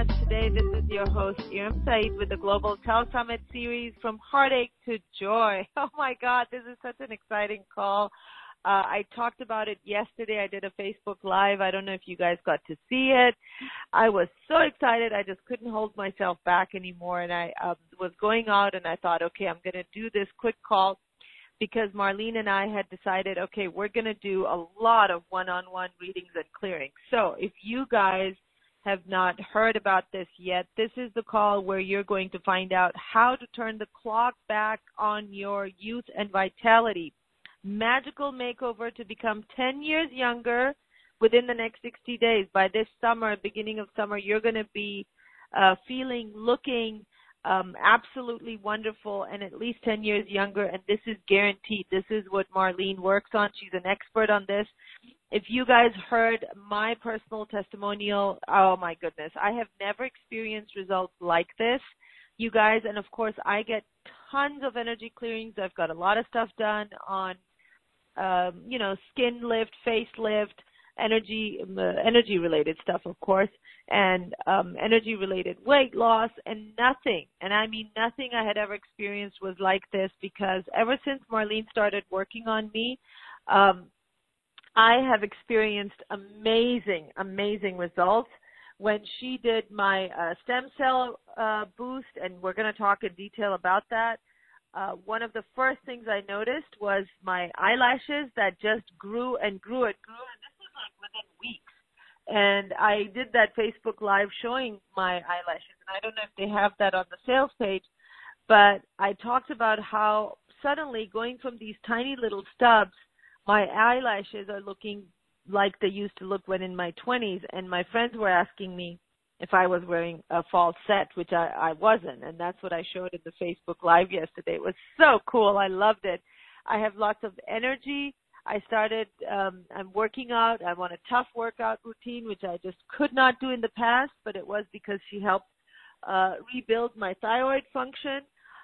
much. Today, this is your host, Iram Saeed, with the Global Tel Summit series, From Heartache to Joy. Oh my God, this is such an exciting call. I talked about it yesterday. I did a Facebook Live. I don't know if you guys got to see it. I was so excited. I just couldn't hold myself back anymore. And I was going out and I thought, okay, I'm going to do this quick call because Marlene and I had decided, okay, we're going to do a lot of one-on-one readings and clearings. So if you guys have not heard about this yet, this is the call where you're going to find out how to turn the clock back on your youth and vitality. Magical makeover to become 10 years younger within the next 60 days. By this summer, beginning of summer, you're going to be feeling, looking absolutely wonderful and at least 10 years younger, and this is guaranteed. This is what Marlene works on. She's an expert on this. If you guys heard my personal testimonial, oh my goodness, I have never experienced results like this, you guys. And of course, I get tons of energy clearings. I've got a lot of stuff done on, skin lift, face lift, energy related stuff, of course, and energy related weight loss, and nothing, and I mean nothing I had ever experienced was like this, because ever since Marlene started working on me, I have experienced amazing results. When she did my stem cell boost, and we're going to talk in detail about that, one of the first things I noticed was my eyelashes that just grew and grew and grew, and this was like within weeks. And I did that Facebook Live showing my eyelashes, and I don't know if they have that on the sales page, but I talked about how suddenly going from these tiny little stubs, my eyelashes are looking like they used to look when in my 20s, and my friends were asking me if I was wearing a false set, which I wasn't, and that's what I showed in the Facebook Live yesterday. It was so cool. I loved it. I have lots of energy. I started, I'm working out. I'm on a tough workout routine, which I just could not do in the past, but it was because she helped rebuild my thyroid function.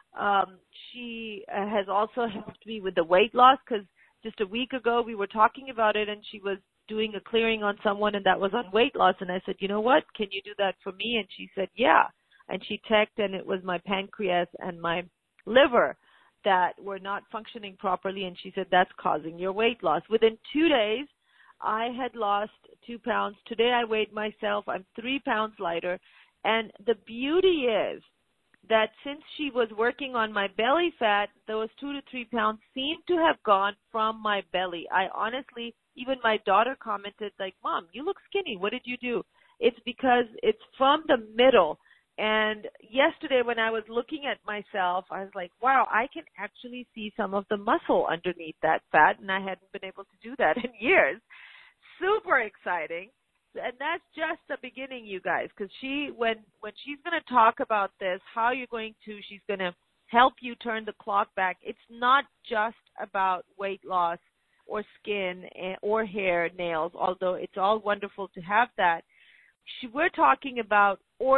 She has also helped me with the weight loss, because just a week ago we were talking about it, and she was doing a clearing on someone, and that was on weight loss. And I said, you know what, can you do that for me? And she said, yeah. And she checked, and it was my pancreas and my liver that were not functioning properly, and she said, that's causing your weight loss. Within 2 days, I had lost 2 pounds. Today I weighed myself. I'm 3 pounds lighter. And the beauty is that since she was working on my belly fat, those 2 to 3 pounds seem to have gone from my belly. I honestly, even my daughter commented, like, Mom, you look skinny. What did you do? It's because it's from the middle. And yesterday when I was looking at myself, I was like, wow, I can actually see some of the muscle underneath that fat, and I hadn't been able to do that in years. Super exciting. And that's just the beginning, you guys, because when she's going to talk about this, how you're going to, she's going to help you turn the clock back. It's not just about weight loss or skin or hair, nails, although it's all wonderful to have that. We're talking about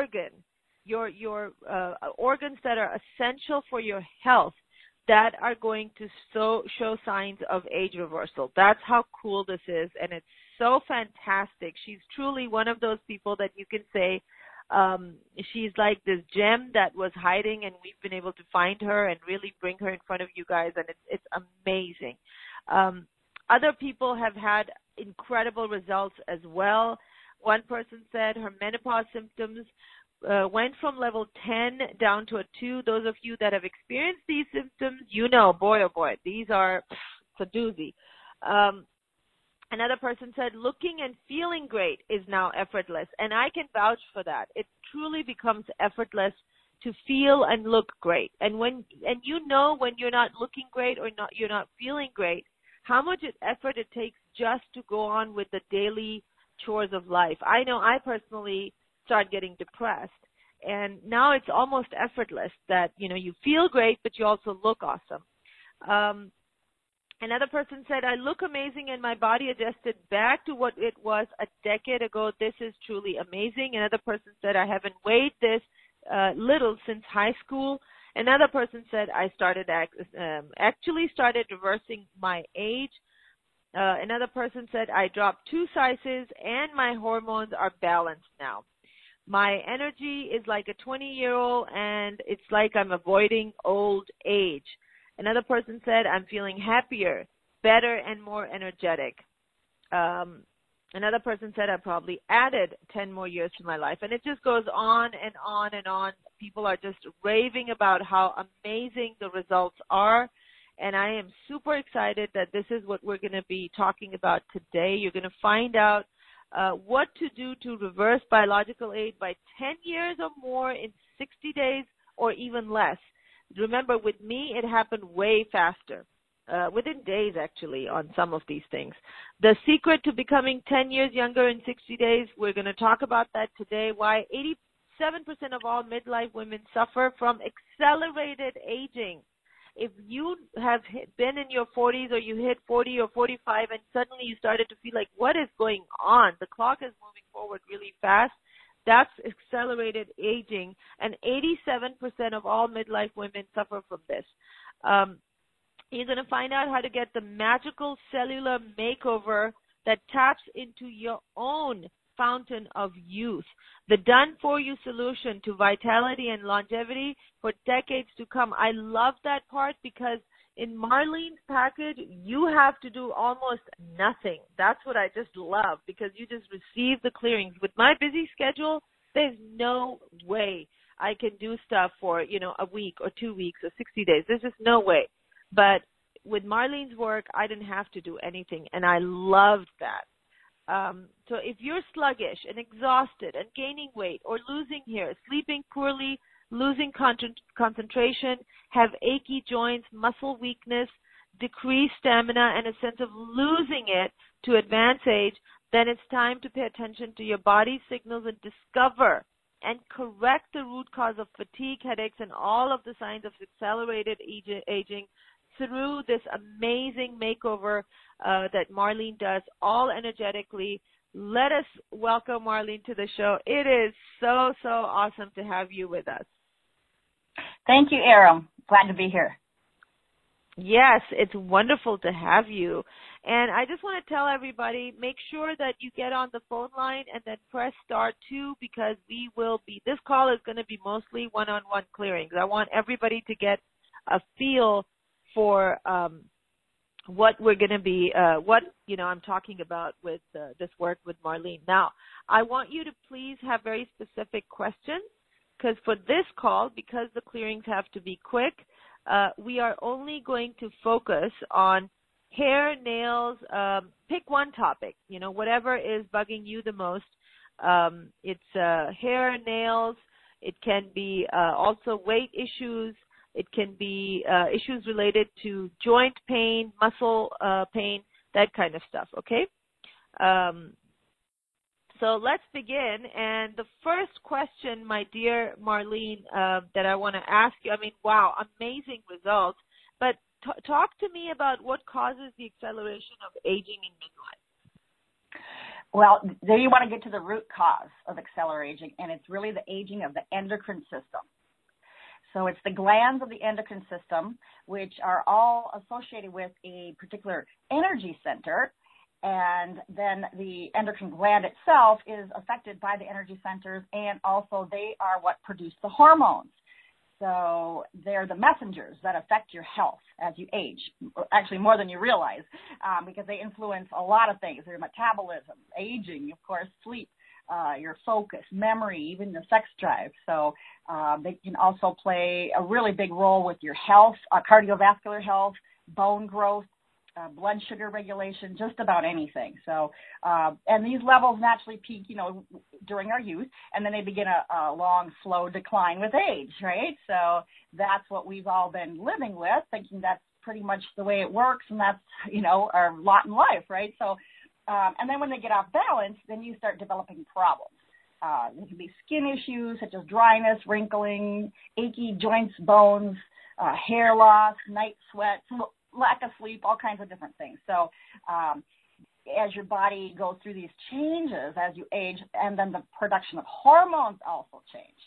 your organs that are essential for your health, that are going to show signs of age reversal. That's how cool this is, and it's so fantastic. She's truly one of those people that you can say she's like this gem that was hiding, and we've been able to find her and really bring her in front of you guys, and it's amazing. Other people have had incredible results as well. One person said her menopause symptoms went from level 10 down to a 2. Those of you that have experienced these symptoms, you know, boy, oh boy, these are a doozy. Another person said looking and feeling great is now effortless, and I can vouch for that. It truly becomes effortless to feel and look great. And when you're not looking great or you're not feeling great, how much effort it takes just to go on with the daily chores of life. I know I personally started getting depressed, and now it's almost effortless that, you feel great, but you also look awesome. Another person said, I look amazing and my body adjusted back to what it was a decade ago. This is truly amazing. Another person said, I haven't weighed this little since high school. Another person said, I actually started reversing my age. Another person said, I dropped 2 sizes and my hormones are balanced now. My energy is like a 20-year-old, and it's like I'm avoiding old age. Another person said, I'm feeling happier, better, and more energetic. Another person said, I probably added 10 more years to my life. And it just goes on and on and on. People are just raving about how amazing the results are. And I am super excited that this is what we're going to be talking about today. You're going to find out what to do to reverse biological age by 10 years or more in 60 days or even less. Remember, with me, it happened way faster, within days, actually, on some of these things. The secret to becoming 10 years younger in 60 days, we're going to talk about that today, why 87% of all midlife women suffer from accelerated aging. If you have been in your 40s or you hit 40 or 45 and suddenly you started to feel like, what is going on? The clock is moving forward really fast. That's accelerated aging, and 87% of all midlife women suffer from this. You're going to find out how to get the magical cellular makeover that taps into your own fountain of youth, the done-for-you solution to vitality and longevity for decades to come. I love that part because in Marlene's package, you have to do almost nothing. That's what I just love, because you just receive the clearings. With my busy schedule, there's no way I can do stuff for, a week or 2 weeks or 60 days. There's just no way. But with Marlene's work, I didn't have to do anything, and I loved that. So if you're sluggish and exhausted and gaining weight or losing hair, sleeping poorly, losing concentration, have achy joints, muscle weakness, decreased stamina, and a sense of losing it to advanced age, then it's time to pay attention to your body's signals and discover and correct the root cause of fatigue, headaches, and all of the signs of accelerated aging through this amazing makeover that Marlene does, all energetically. Let us welcome Marlene to the show. It is so, so awesome to have you with us. Thank you, Aram. Glad to be here. Yes, it's wonderful to have you. And I just want to tell everybody, make sure that you get on the phone line and then press *2, because this call is going to be mostly one-on-one clearings. I want everybody to get a feel for what we're going to be, I'm talking about with this work with Marlene. Now, I want you to please have very specific questions, because for this call, because the clearings have to be quick, we are only going to focus on hair, nails, pick one topic, whatever is bugging you the most. It's hair, nails. It can be also weight issues. It can be issues related to joint pain, muscle pain, that kind of stuff, okay? So let's begin. And the first question, my dear Marlene, that I want to ask you, wow, amazing results. But talk to me about what causes the acceleration of aging in midlife. Well, there you want to get to the root cause of accelerating, and it's really the aging of the endocrine system. So it's the glands of the endocrine system, which are all associated with a particular energy center. And then the endocrine gland itself is affected by the energy centers, and also they are what produce the hormones. So they're the messengers that affect your health as you age, actually more than you realize, because they influence a lot of things, your metabolism, aging, of course, sleep, your focus, memory, even the sex drive. So they can also play a really big role with your health, cardiovascular health, bone growth, blood sugar regulation, just about anything. So, and these levels naturally peak, during our youth, and then they begin a long, slow decline with age, right? So that's what we've all been living with, thinking that's pretty much the way it works, and that's, our lot in life, right? So, and then when they get off balance, then you start developing problems. There can be skin issues such as dryness, wrinkling, achy joints, bones, hair loss, night sweats, lack of sleep, all kinds of different things. So as your body goes through these changes as you age, and then the production of hormones also change.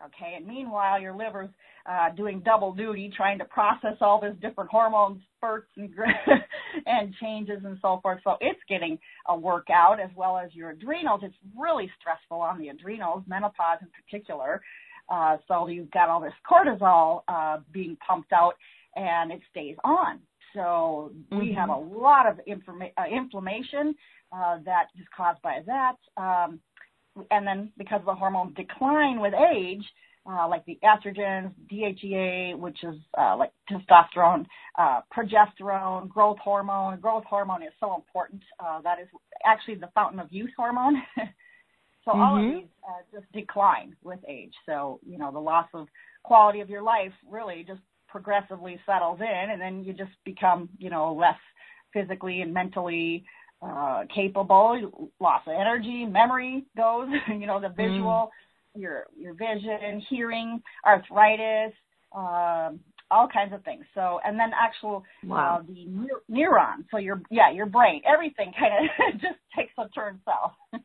Okay, and meanwhile, your liver's doing double duty, trying to process all this different hormone spurts and and changes and so forth. So it's getting a workout, as well as your adrenals. It's really stressful on the adrenals, menopause in particular. So you've got all this cortisol being pumped out, and it stays on. So we have a lot of inflammation that is caused by that. And then because of the hormones decline with age, like the estrogens, DHEA, which is like testosterone, progesterone, growth hormone. Growth hormone is so important. That is actually the fountain of youth hormone. So all of these just decline with age. So, you know, the loss of quality of your life really just progressively settles in, and then you just become, you know, less physically and mentally capable, loss of energy, memory goes, you know, the visual, your vision, hearing, arthritis, all kinds of things. So, and then actual, the neurons, so your brain, everything kind of just takes a turn south.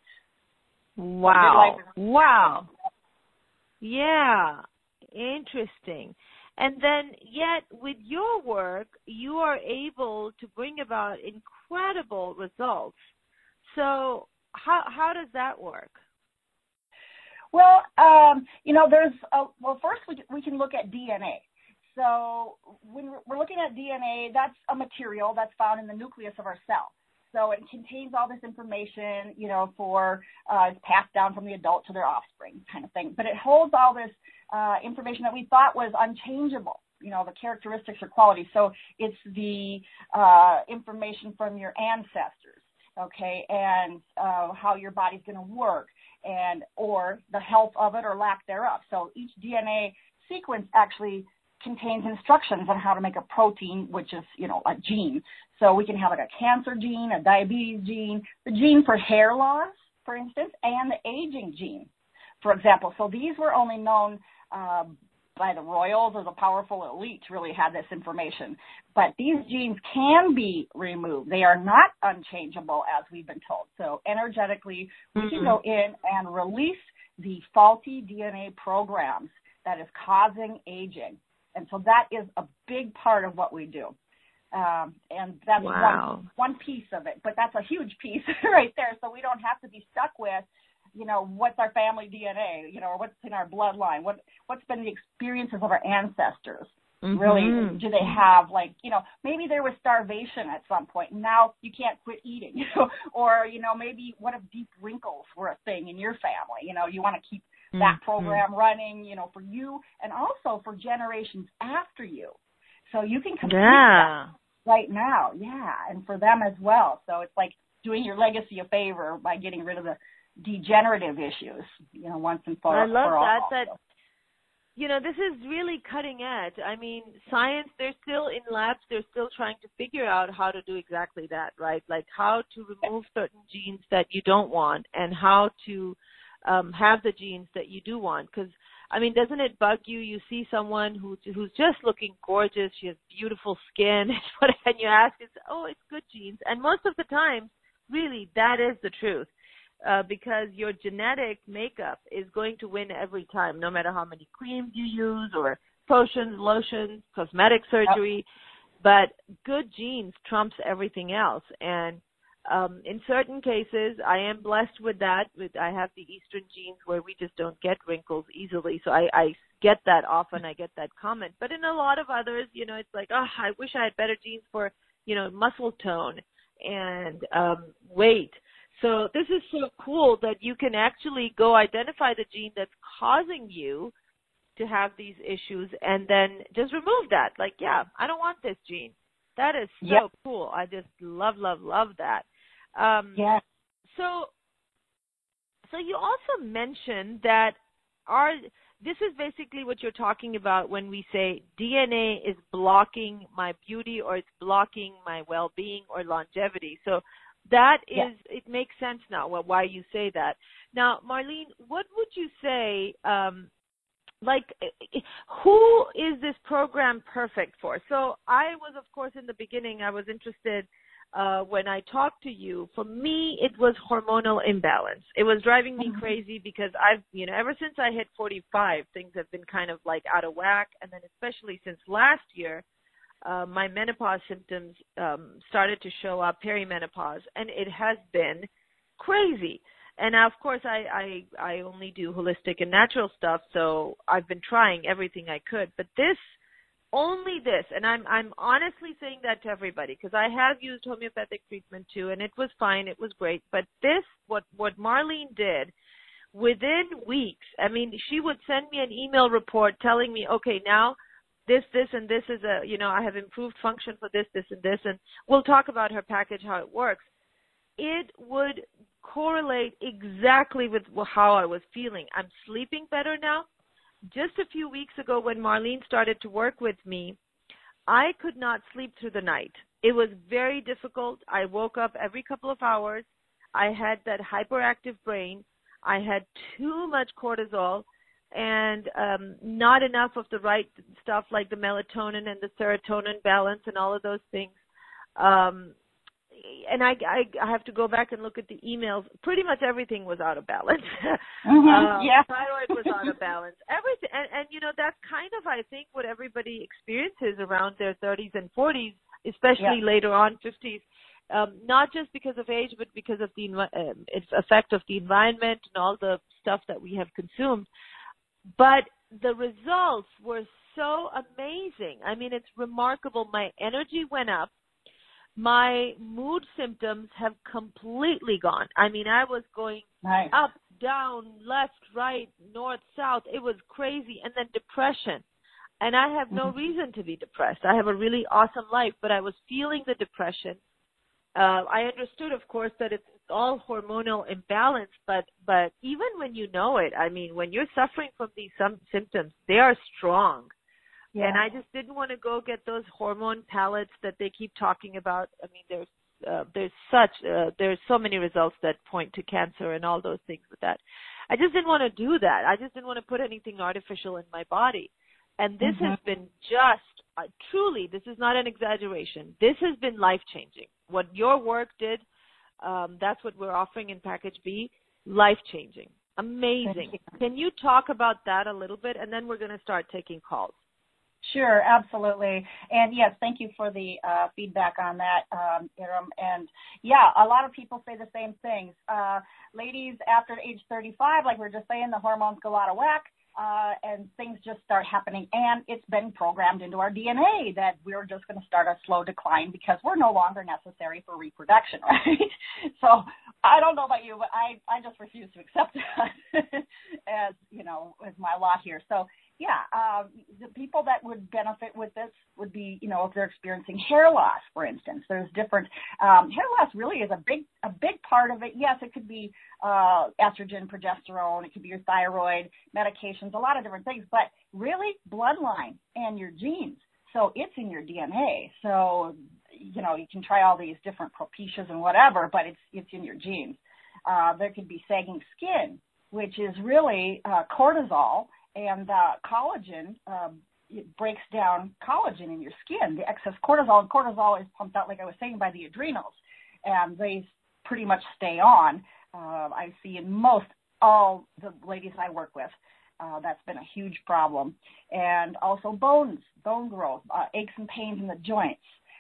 Wow. Wow. Yeah. Interesting. And then yet with your work, you are able to bring about incredible results. So how does that work? Well, you know, first we can look at DNA. So when we're looking at DNA, that's a material that's found in the nucleus of our cell. So it contains all this information, you know, it's passed down from the adult to their offspring kind of thing. But it holds all this information that we thought was unchangeable, you know, the characteristics or qualities. So it's the information from your ancestors, okay, and how your body's going to work, or the health of it or lack thereof. So each DNA sequence actually contains instructions on how to make a protein, which is, you know, a gene. So we can have like a cancer gene, a diabetes gene, the gene for hair loss, for instance, and the aging gene, for example. So these were only known by the royals or the powerful elite really had this information. But these genes can be removed. They are not unchangeable, as we've been told. So energetically, we can go in and release the faulty DNA programs that is causing aging. And so that is a big part of what we do. And that's one piece of it. But that's a huge piece right there. So we don't have to be stuck with, you know, what's our family DNA, you know, or what's in our bloodline, what's been the experiences of our ancestors. Really, do they have, like, you know, maybe there was starvation at some point, and now you can't quit eating, you know, or, you know, maybe what if deep wrinkles were a thing in your family, you know, you want to keep that program running, you know, for you and also for generations after you. So you can complete that right now, and for them as well. So it's like doing your legacy a favor by getting rid of the degenerative issues, you know, once and for all. I love that. You know, this is really cutting edge. I mean, science, they're still in labs, they're still trying to figure out how to do exactly that, right? Like how to remove certain genes that you don't want and how to have the genes that you do want. Because, I mean, doesn't it bug you? You see someone who's just looking gorgeous, she has beautiful skin, and you ask, it's good genes. And most of the time, really, that is the truth. Because your genetic makeup is going to win every time, no matter how many creams you use or potions, lotions, cosmetic surgery. But good genes trumps everything else. And in certain cases, I am blessed with that. I have the Eastern genes where we just don't get wrinkles easily. So I get that often. I get that comment. But in a lot of others, you know, it's like, I wish I had better genes for, you know, muscle tone and weight. So this is so cool that you can actually go identify the gene that's causing you to have these issues and then just remove that. Like, I don't want this gene. That is so cool. I just love that. So you also mentioned that this is basically what you're talking about when we say DNA is blocking my beauty or it's blocking my well-being or longevity. So that is, it makes sense now why you say that. Now, Marlene, what would you say, who is this program perfect for? So I was, of course, in the beginning, I was interested when I talked to you, for me, it was hormonal imbalance. It was driving me crazy because ever since I hit 45, things have been kind of like out of whack. And then especially since last year, my menopause symptoms started to show up, perimenopause, and it has been crazy. And now, of course, I only do holistic and natural stuff, so I've been trying everything I could. But only this, and I'm honestly saying that to everybody, because I have used homeopathic treatment too, and it was fine, it was great. But this, what Marlene did, within weeks, I mean, she would send me an email report telling me, okay, now this, and this is I have improved function for this, and this, and we'll talk about her package, how it works. It would correlate exactly with how I was feeling. I'm sleeping better now. Just a few weeks ago when Marlene started to work with me, I could not sleep through the night. It was very difficult. I woke up every couple of hours. I had that hyperactive brain. I had too much cortisol and not enough of the right stuff like the melatonin and the serotonin balance and all of those things. And I have to go back and look at the emails. Pretty much everything was out of balance. Thyroid was out of balance. Everything, and that's kind of, I think, what everybody experiences around their 30s and 40s, especially later on 50s. Not just because of age, but because of the effect of the environment and all the stuff that we have consumed. But the results were so amazing. I mean, it's remarkable. My energy went up. My mood symptoms have completely gone. I mean, I was going up, down, left, right, north, south. It was crazy. And then depression. And I have no reason to be depressed. I have a really awesome life, but I was feeling the depression. I understood, of course, that it's all hormonal imbalance, but even when you know it, I mean, when you're suffering from these symptoms, they are strong. Yeah. And I just didn't want to go get those hormone pellets that they keep talking about. I mean, there's so many results that point to cancer and all those things with that. I just didn't want to do that. I just didn't want to put anything artificial in my body. And this has been just truly, this is not an exaggeration. This has been life-changing. What your work did, that's what we're offering in Package B, life-changing. Amazing. Can you talk about that a little bit? And then we're going to start taking calls. Sure, absolutely. And yes, thank you for the feedback on that, Iram. And yeah, a lot of people say the same things. Ladies after age 35, like we were just saying, the hormones go out of whack. And things just start happening, and it's been programmed into our DNA that we're just going to start a slow decline because we're no longer necessary for reproduction, right? So I don't know about you, but I just refuse to accept that as my lot here. So yeah, the people that would benefit with this would be, if they're experiencing hair loss, for instance. There's different hair loss really is a big part of it. Yes, it could be estrogen, progesterone, it could be your thyroid, medications, a lot of different things, but really bloodline and your genes. So it's in your DNA. So, you can try all these different Propitias and whatever, but it's in your genes. There could be sagging skin, which is really cortisol. And collagen, it breaks down collagen in your skin, the excess cortisol. And cortisol is pumped out, like I was saying, by the adrenals. And they pretty much stay on. I see in most all the ladies I work with, that's been a huge problem. And also bone growth, aches and pains in the joints,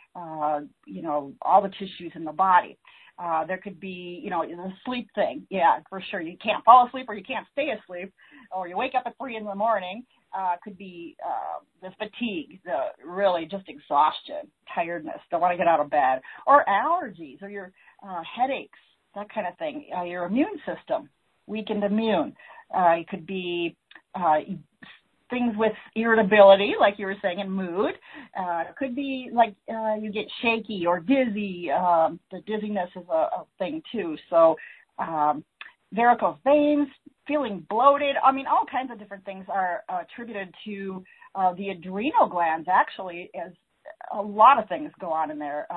all the tissues in the body. There could be, the sleep thing. Yeah, for sure. You can't fall asleep or you can't stay asleep or you wake up at 3 a.m. Could be the fatigue, the really just exhaustion, tiredness, don't want to get out of bed, or allergies or your headaches, that kind of thing. Your immune system, weakened immune. It could be things with irritability, like you were saying, and mood. It could be like you get shaky or dizzy. The dizziness is a thing too. So varicose veins, feeling bloated. I mean, all kinds of different things are attributed to the adrenal glands, actually, as a lot of things go on in there.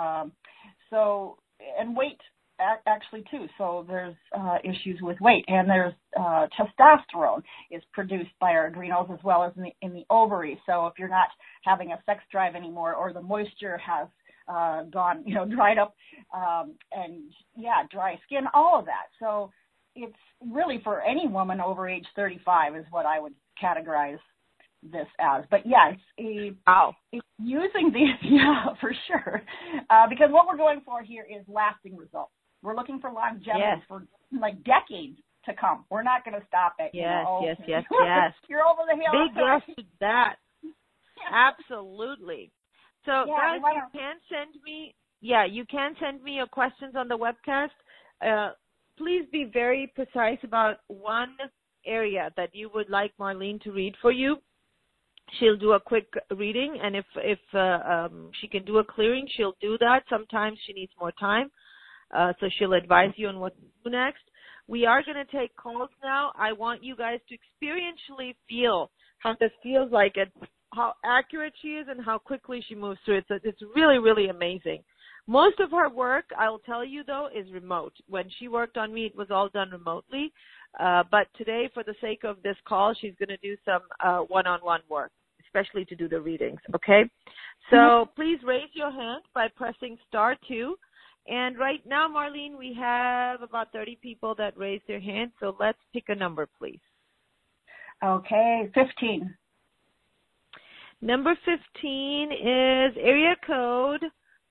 And weight, actually, too. So there's issues with weight. And there's testosterone is produced by our adrenals as well as in the ovaries. So if you're not having a sex drive anymore or the moisture has gone, dried up, and dry skin, all of that. So it's really for any woman over age 35 is what I would categorize this as. But yeah, it's using these, for sure. Because what we're going for here is lasting results. We're looking for longevity for like decades to come. We're not going to stop at, yes. You're over the hill. Big yes to that. Absolutely. So guys, you can send me your questions on the webcast. Please be very precise about one area that you would like Marlene to read for you. She'll do a quick reading, and if she can do a clearing, she'll do that. Sometimes she needs more time, so she'll advise you on what to do next. We are going to take calls now. I want you guys to experientially feel how this feels like it, how accurate she is, and how quickly she moves through it. So it's really, really amazing. Most of her work, I'll tell you, though, is remote. When she worked on me, it was all done remotely. But today, for the sake of this call, she's going to do some one-on-one work, especially to do the readings, okay? So please raise your hand by pressing *2. And right now, Marlene, we have about 30 people that raised their hands, so let's pick a number, please. Okay, 15. Number 15 is area code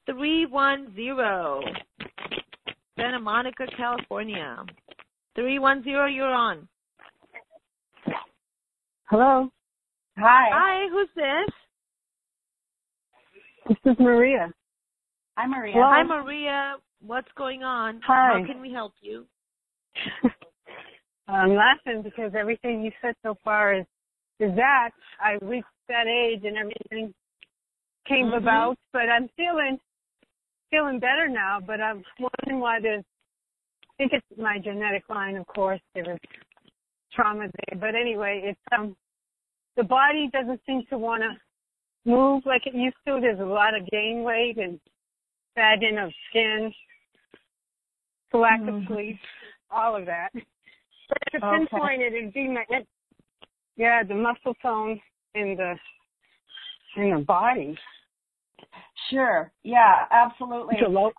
310, Santa Monica, California. 310, you're on. Hello. Hi, who's this? This is Maria. Hi, Maria. Hello. Hi, Maria. What's going on? Hi. How can we help you? I'm laughing because everything you said so far is that I reached that age and everything came about, but I'm feeling better now. But I'm wondering why I think it's my genetic line, of course. There was trauma there, but anyway, it's the body doesn't seem to want to move like it used to. There's a lot of gain weight and sagging of skin, lack of sleep, all of that. But to pinpoint it, it'd be the muscle tone in the body. Sure. Yeah, absolutely.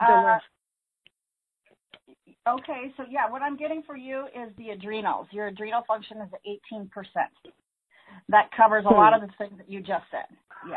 Okay, so what I'm getting for you is the adrenals. Your adrenal function is at 18%. That covers a lot of the things that you just said. Yeah.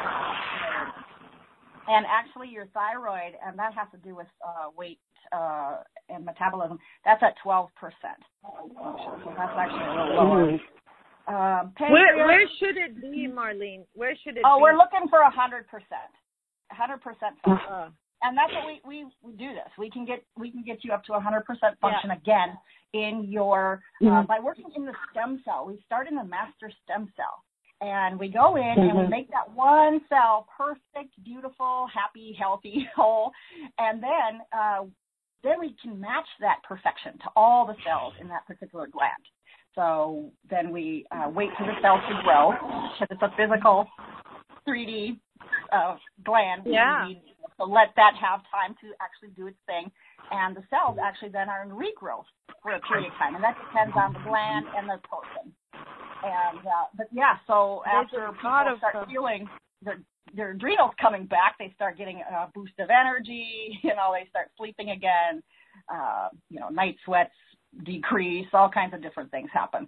And actually your thyroid, and that has to do with weight and metabolism, that's at 12%. So that's actually a little lower. Where should it be, Marlene? Where should it be? Oh, we're looking for 100%. 100% function. And that's what we do this. We can get you up to 100% function again in your by working in the stem cell. We start in the master stem cell. And we go in and we make that one cell perfect, beautiful, happy, healthy, whole. And then we can match that perfection to all the cells in that particular gland. So then we wait for the cells to grow because it's a physical 3D gland. Yeah. We need to let that have time to actually do its thing. And the cells actually then are in regrowth for a period of time. And that depends on the gland and the person. And so after people start feeling their adrenals coming back, they start getting a boost of energy. They start sleeping again. Night sweats decrease. All kinds of different things happen.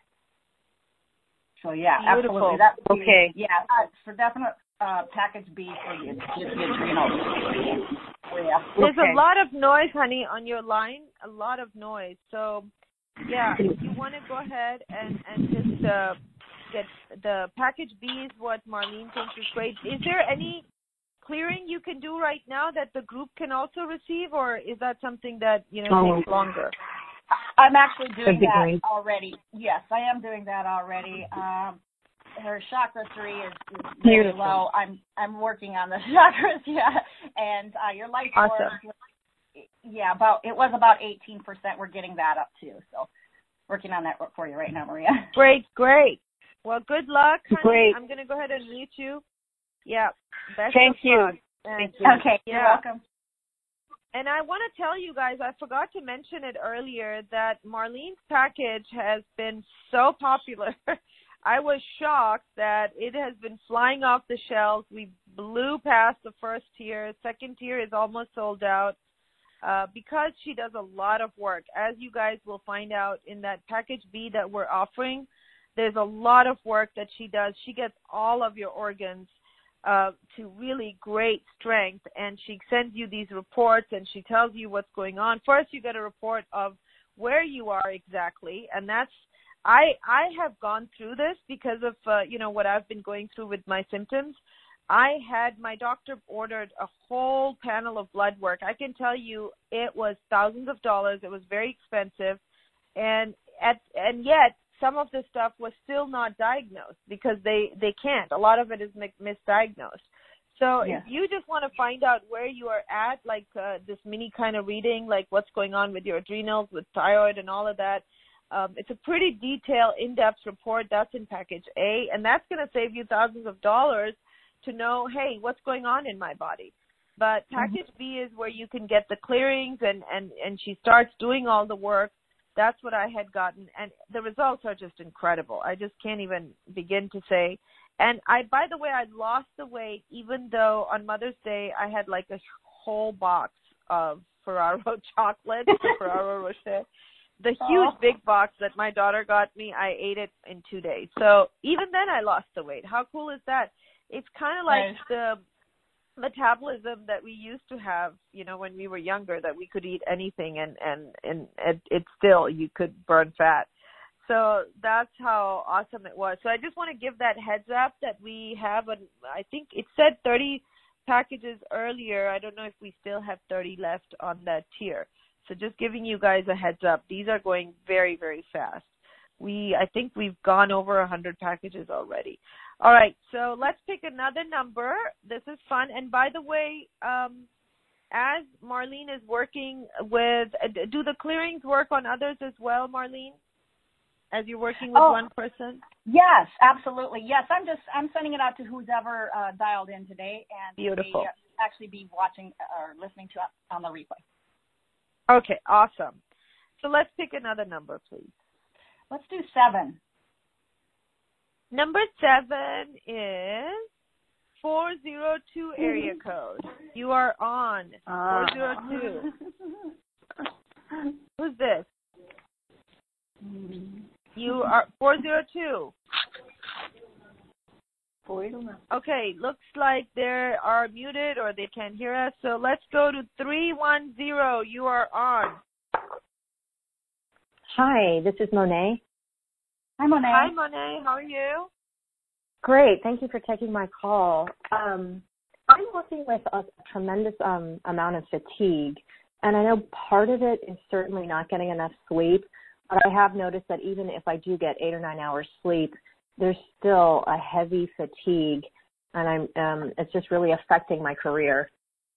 So absolutely. That would be, for definite package B for the adrenals. There's a lot of noise, honey, on your line. A lot of noise. So. Yeah, if you want to go ahead and just get the package B is what Marlene thinks is great. Is there any clearing you can do right now that the group can also receive, or is that something that takes longer? I'm actually doing that already. Yes, I am doing that already. Her chakra 3 is really low. I'm working on the chakras, and your life force. It was about 18%. We're getting that up too. So working on that for you right now, Maria. Great. Well, good luck, honey. Great. I'm going to go ahead and mute you. Yeah. Thank you. Thank you. Okay. You're welcome. And I want to tell you guys, I forgot to mention it earlier, that Marlene's package has been so popular. I was shocked that it has been flying off the shelves. We blew past the first tier. Second tier is almost sold out because she does a lot of work. As you guys will find out in that package B that we're offering, there's a lot of work that she does. She gets all of your organs to really great strength, and she sends you these reports, and she tells you what's going on. First, you get a report of where you are exactly, and that's I have gone through this because of what I've been going through with my symptoms. I had my doctor ordered a whole panel of blood work. I can tell you it was thousands of dollars. It was very expensive, and yet some of the stuff was still not diagnosed because they can't. A lot of it is misdiagnosed. So if you just want to find out where you are at, like this mini kind of reading, like what's going on with your adrenals, with thyroid and all of that, it's a pretty detailed, in-depth report. That's in package A, and that's going to save you thousands of dollars to know, hey, what's going on in my body. But package B is where you can get the clearings, and she starts doing all the work. That's what I had gotten, and the results are just incredible. I just can't even begin to say. And by the way, I lost the weight, even though on Mother's Day I had like a whole box of Ferrero chocolate, Ferrero Rocher. The huge big box that my daughter got me, I ate it in 2 days. So even then I lost the weight. How cool is that? It's kind of like the metabolism that we used to have, when we were younger, that we could eat anything and it still, you could burn fat. So that's how awesome it was. So I just want to give that heads up that we have, I think it said 30 packages earlier. I don't know if we still have 30 left on that tier. So just giving you guys a heads up. These are going very, very fast. I think we've gone over 100 packages already. All right, so let's pick another number. This is fun. And by the way, as Marlene is working with, do the clearings work on others as well, Marlene? As you're working with one person? Yes, absolutely. Yes, I'm sending it out to who's ever dialed in today, and beautiful. They actually be watching or listening to it on the replay. Okay, awesome. So let's pick another number, please. Let's do 7. Number 7 is 402 area code. You are on 402. Who's this? You are 402. Okay, looks like they are muted or they can't hear us. So let's go to 310. You are on. Hi, this is Monet. Hi, Monet. Hi, Monet. How are you? Great. Thank you for taking my call. I'm working with a tremendous amount of fatigue, and I know part of it is certainly not getting enough sleep, but I have noticed that even if I do get 8 or 9 hours sleep, there's still a heavy fatigue, and it's just really affecting my career.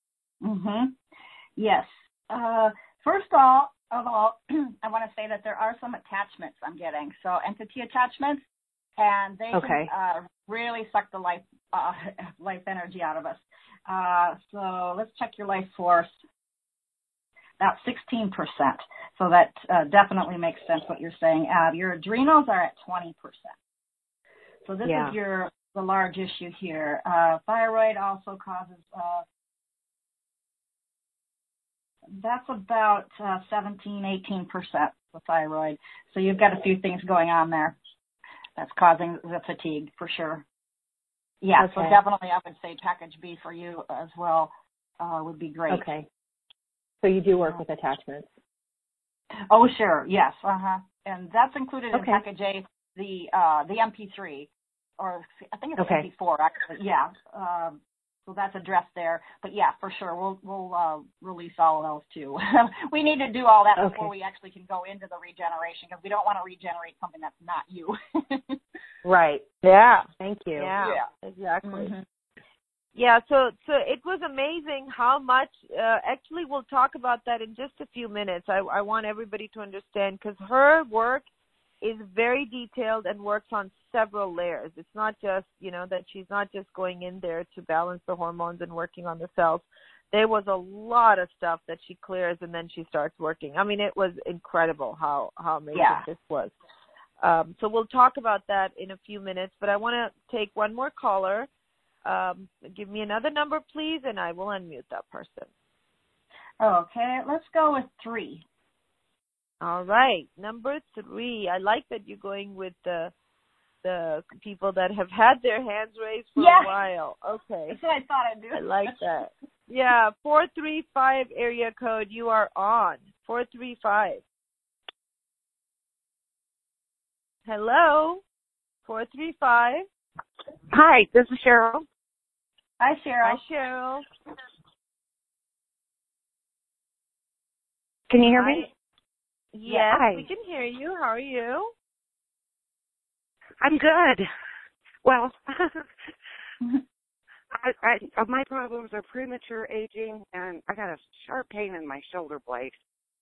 Yes. First of all, I want to say that there are some attachments I'm getting. So entity attachments, and they can really suck the life energy out of us. So let's check your life force. About 16%. So that definitely makes sense what you're saying. Your adrenals are at 20%. So this is the large issue here. Thyroid also causes, that's about 17-18% for thyroid. So you've got a few things going on there that's causing the fatigue for sure. Yeah, okay. So definitely I would say package B for you as well would be great. Okay. So you do work with attachments? Oh, sure. Yes. And that's included in package A, the MP3, or I think it's MP4 actually. Yeah. So that's addressed there. But yeah, for sure, we'll release all of those too. We need to do all that before we actually can go into the regeneration, because we don't want to regenerate something that's not you. Right. Yeah. Thank you. Yeah. Exactly. Yeah, so it was amazing how much, actually we'll talk about that in just a few minutes. I want everybody to understand, because her work is very detailed and works on several layers. It's not just, that she's not just going in there to balance the hormones and working on the cells. There was a lot of stuff that she clears and then she starts working. I mean, it was incredible how amazing this was. So we'll talk about that in a few minutes, but I want to take one more caller. Give me another number, please, and I will unmute that person. Okay, let's go with 3. All right, number 3. I like that you're going with the people that have had their hands raised for a while. Okay. That's what I thought I'd do. I like that. Yeah, 435 area code. You are on. 435. Hello, 435. Hi, this is Cheryl. Hi, Cheryl. Hi, Cheryl. Can you hear me? Yes, Hi. we can hear you. How are you? I'm good. Well, my problems are premature aging, and I got a sharp pain in my shoulder blade.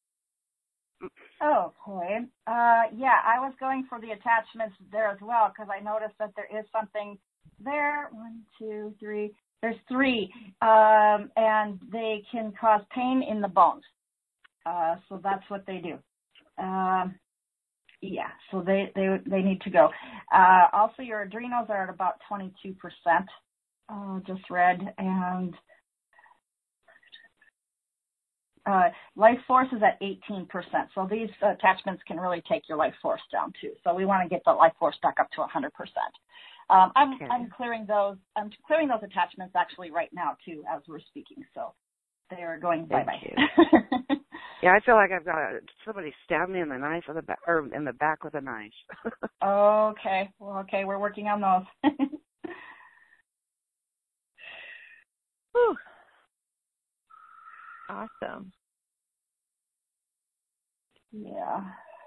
Okay. I was going for the attachments there as well because I noticed that there is something there. 1, 2, 3. There's 3, and they can cause pain in the bones. So that's what they do. So they need to go. Also, your adrenals are at about 22%. Just read, and life force is at 18%. So these attachments can really take your life force down too. So we want to get the life force back up to 100%. I'm clearing those. I'm clearing those attachments actually right now too as we're speaking. So they are going bye-bye. Yeah, I feel like I've got somebody stabbed me in the knife or in the back with a knife. Okay. Well, okay, we're working on those. Whew. Awesome. Yeah.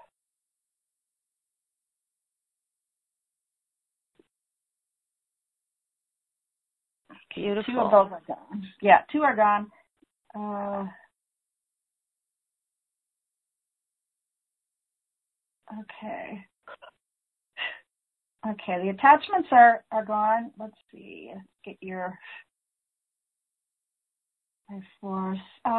Beautiful. 2 of those are gone. Yeah, 2 are gone. Okay. Okay, the attachments are gone. Let's see. Let's get your life force.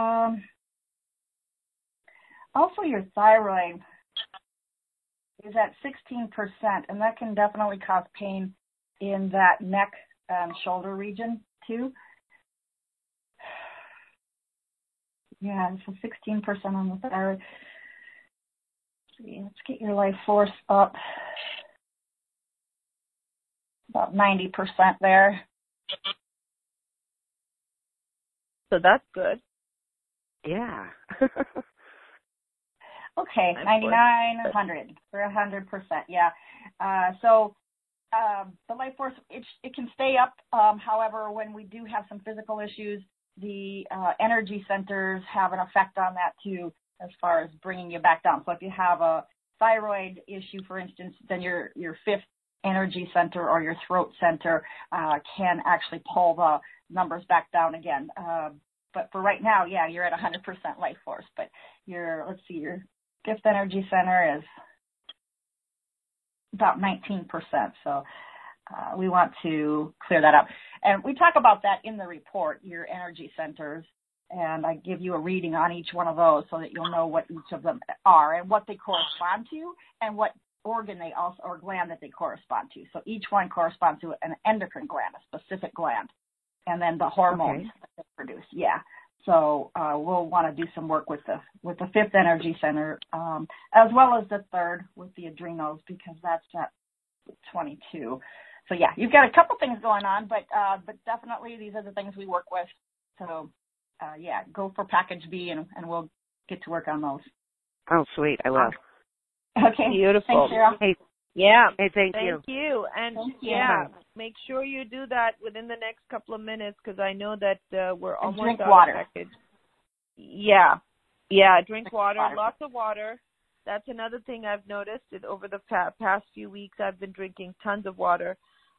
Also, your thyroid is at 16%, and that can definitely cause pain in that neck and shoulder region too. Yeah, so 16% on the thyroid. Let's get your life force up. About 90% there. So that's good. Yeah. Okay, 99, 100 for 100%. Yeah. So the life force, it can stay up. However, when we do have some physical issues, the energy centers have an effect on that too, as far as bringing you back down. So if you have a thyroid issue, for instance, then your 5th energy center or your throat center can actually pull the numbers back down again. But for right now, yeah, you're at 100% life force. But your 5th energy center is about 19%. So we want to clear that up. And we talk about that in the report, your energy centers. And I give you a reading on each one of those so that you'll know what each of them are and what they correspond to and what organ they also, or gland that they correspond to. So each one corresponds to an endocrine gland, a specific gland, and then the hormones that they produce. Yeah. So we'll want to do some work with the 5th energy center, as well as the 3rd with the adrenals, because that's at 22. So yeah, you've got a couple things going on, but definitely these are the things we work with. So yeah, go for package B, and we'll get to work on those. Oh, sweet. I will. Okay. Beautiful. Thanks, Cheryl. Hey, yeah. Hey, thank you. And thank you. yeah, make sure you do that within the next couple of minutes, because I know that we're almost out water. of package. Yeah. Drink water. Lots of water. That's another thing I've noticed. Over the past few weeks, I've been drinking tons of water.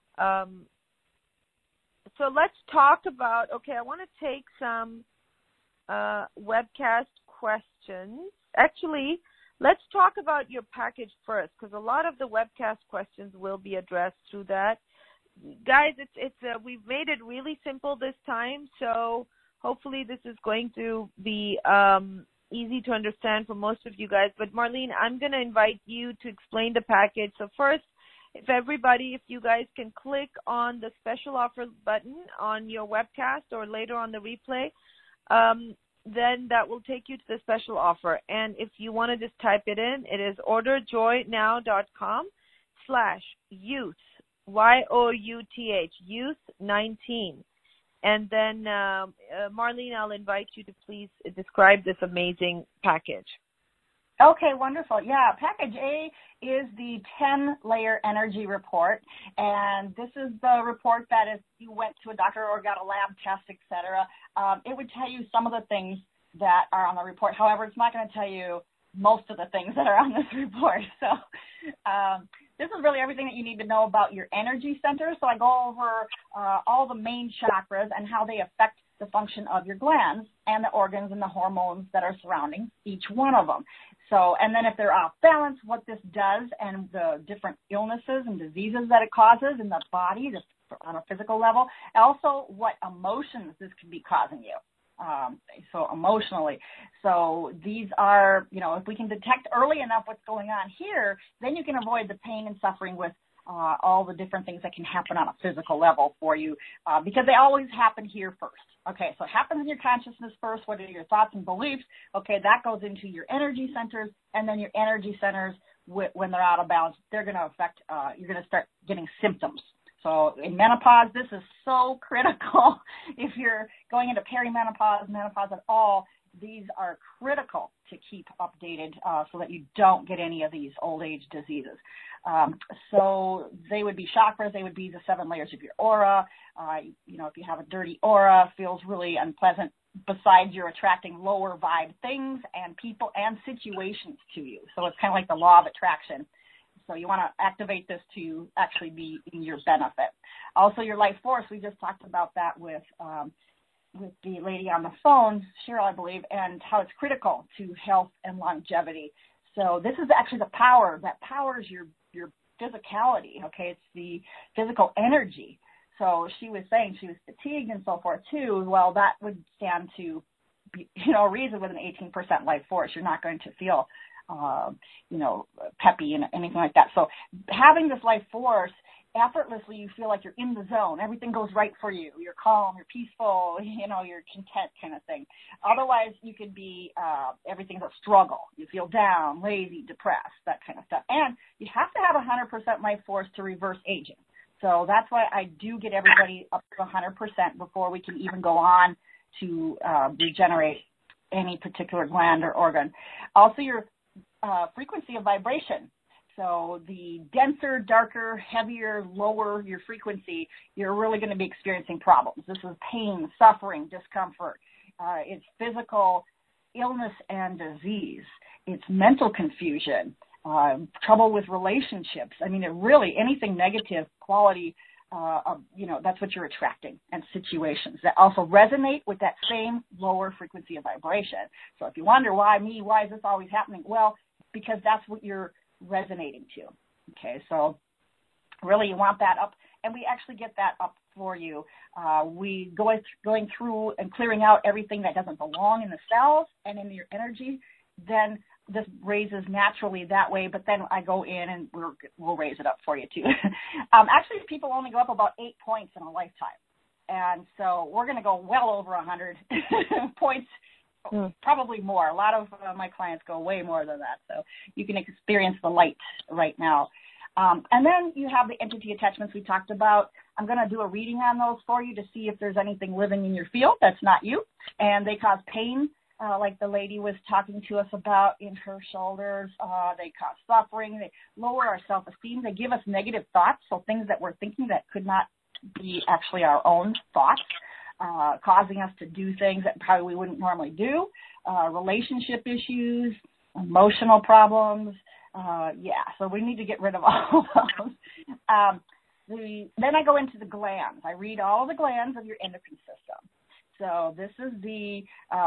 So let's talk about. Okay, I want to take some webcast questions. Actually, let's talk about your package first, because a lot of the webcast questions will be addressed through that. Guys, we've made it really simple this time, so hopefully this is going to be easy to understand for most of you guys. But Marlene, I'm going to invite you to explain the package. So first, if you guys can click on the special offer button on your webcast or later on the replay, then that will take you to the special offer. And if you want to just type it in, it is orderjoynow.com/youth, YOUTH, youth 19. And then, Marlene, I'll invite you to please describe this amazing package. Okay, wonderful. Yeah, package A is the 10-layer energy report, and this is the report that if you went to a doctor or got a lab test, etc., it would tell you some of the things that are on the report. However, it's not going to tell you most of the things that are on this report. So this is really everything that you need to know about your energy centers. So I go over all the main chakras and how they affect the function of your glands and the organs and the hormones that are surrounding each one of them. So, and then if they're off balance, what this does and the different illnesses and diseases that it causes in the body just on a physical level, also what emotions this could be causing you. So emotionally. So these are, if we can detect early enough what's going on here, then you can avoid the pain and suffering with all the different things that can happen on a physical level for you, because they always happen here first. Okay, so it happens in your consciousness first. What are your thoughts and beliefs? Okay, that goes into your energy centers, and then your energy centers, when they're out of balance, they're going to affect, you're going to start getting symptoms. So in menopause, this is so critical. If you're going into perimenopause, menopause at all, these are critical to keep updated so that you don't get any of these old age diseases. So they would be chakras. They would be the 7 layers of your aura. If you have a dirty aura, feels really unpleasant. Besides, you're attracting lower vibe things and people and situations to you. So it's kind of like the law of attraction. So you want to activate this to actually be in your benefit. Also, your life force, we just talked about that with the lady on the phone, Cheryl, I believe, and how it's critical to health and longevity. So this is actually the power that powers your physicality, okay? It's the physical energy. So she was saying she was fatigued and so forth too. Well, that would stand to be, a reason with an 18% life force. You're not going to feel peppy and anything like that. So having this life force, effortlessly you feel like you're in the zone. Everything goes right for you. You're calm, you're peaceful, you're content kind of thing. Otherwise, you could be, everything's a struggle. You feel down, lazy, depressed, that kind of stuff. And you have to have 100% life force to reverse aging. So that's why I do get everybody up to 100% before we can even go on to regenerate any particular gland or organ. Also, your frequency of vibration. So the denser, darker, heavier, lower your frequency, you're really going to be experiencing problems. This is pain, suffering, discomfort. It's physical illness and disease. It's mental confusion, trouble with relationships. I mean, anything negative quality, that's what you're attracting, and situations that also resonate with that same lower frequency of vibration. So if you wonder why is this always happening? Well, because that's what you're resonating to. Okay, so really you want that up, and we actually get that up for you. We going through and clearing out everything that doesn't belong in the cells and in your energy, then this raises naturally that way, but then I go in and we'll raise it up for you too. Actually, people only go up about 8 points in a lifetime, and so we're going to go well over 100 points. Probably more. A lot of my clients go way more than that, so you can experience the light right now. And then you have the entity attachments we talked about. I'm going to do a reading on those for you to see if there's anything living in your field that's not you, and they cause pain, like the lady was talking to us about in her shoulders. They cause suffering. They lower our self-esteem. They give us negative thoughts, so things that we're thinking that could not be actually our own thoughts. Causing us to do things that probably we wouldn't normally do, relationship issues, emotional problems. So we need to get rid of all of those. Then I go into the glands. I read all the glands of your endocrine system. So this is the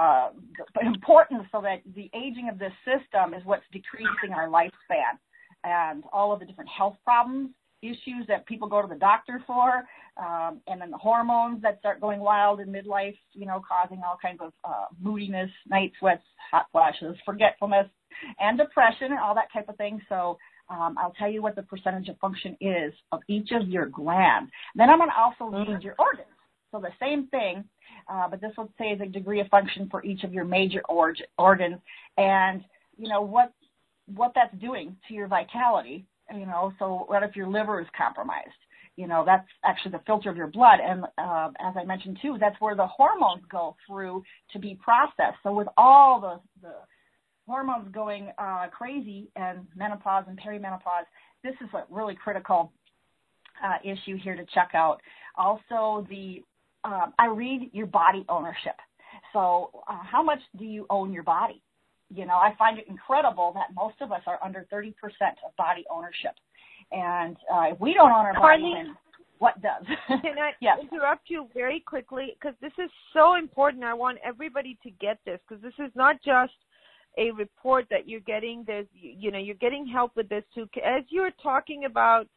importance, so that the aging of this system is what's decreasing our lifespan and all of the different health problems issues that people go to the doctor for, and then the hormones that start going wild in midlife, causing all kinds of moodiness, night sweats, hot flashes, forgetfulness, and depression and all that type of thing. So I'll tell you what the percentage of function is of each of your glands. Then I'm going to also read your organs. So the same thing, but this will say the degree of function for each of your major organs, and what that's doing to your vitality. So what if your liver is compromised? That's actually the filter of your blood. And as I mentioned too, that's where the hormones go through to be processed. So with all the hormones going crazy and menopause and perimenopause, this is a really critical issue here to check out. Also, I read your body ownership. So how much do you own your body? I find it incredible that most of us are under 30% of body ownership. And if we don't own our body, then what does? Can I yes. interrupt you very quickly? Because this is so important. I want everybody to get this, because this is not just a report that you're getting. There's, you're getting help with this too. As you're talking about,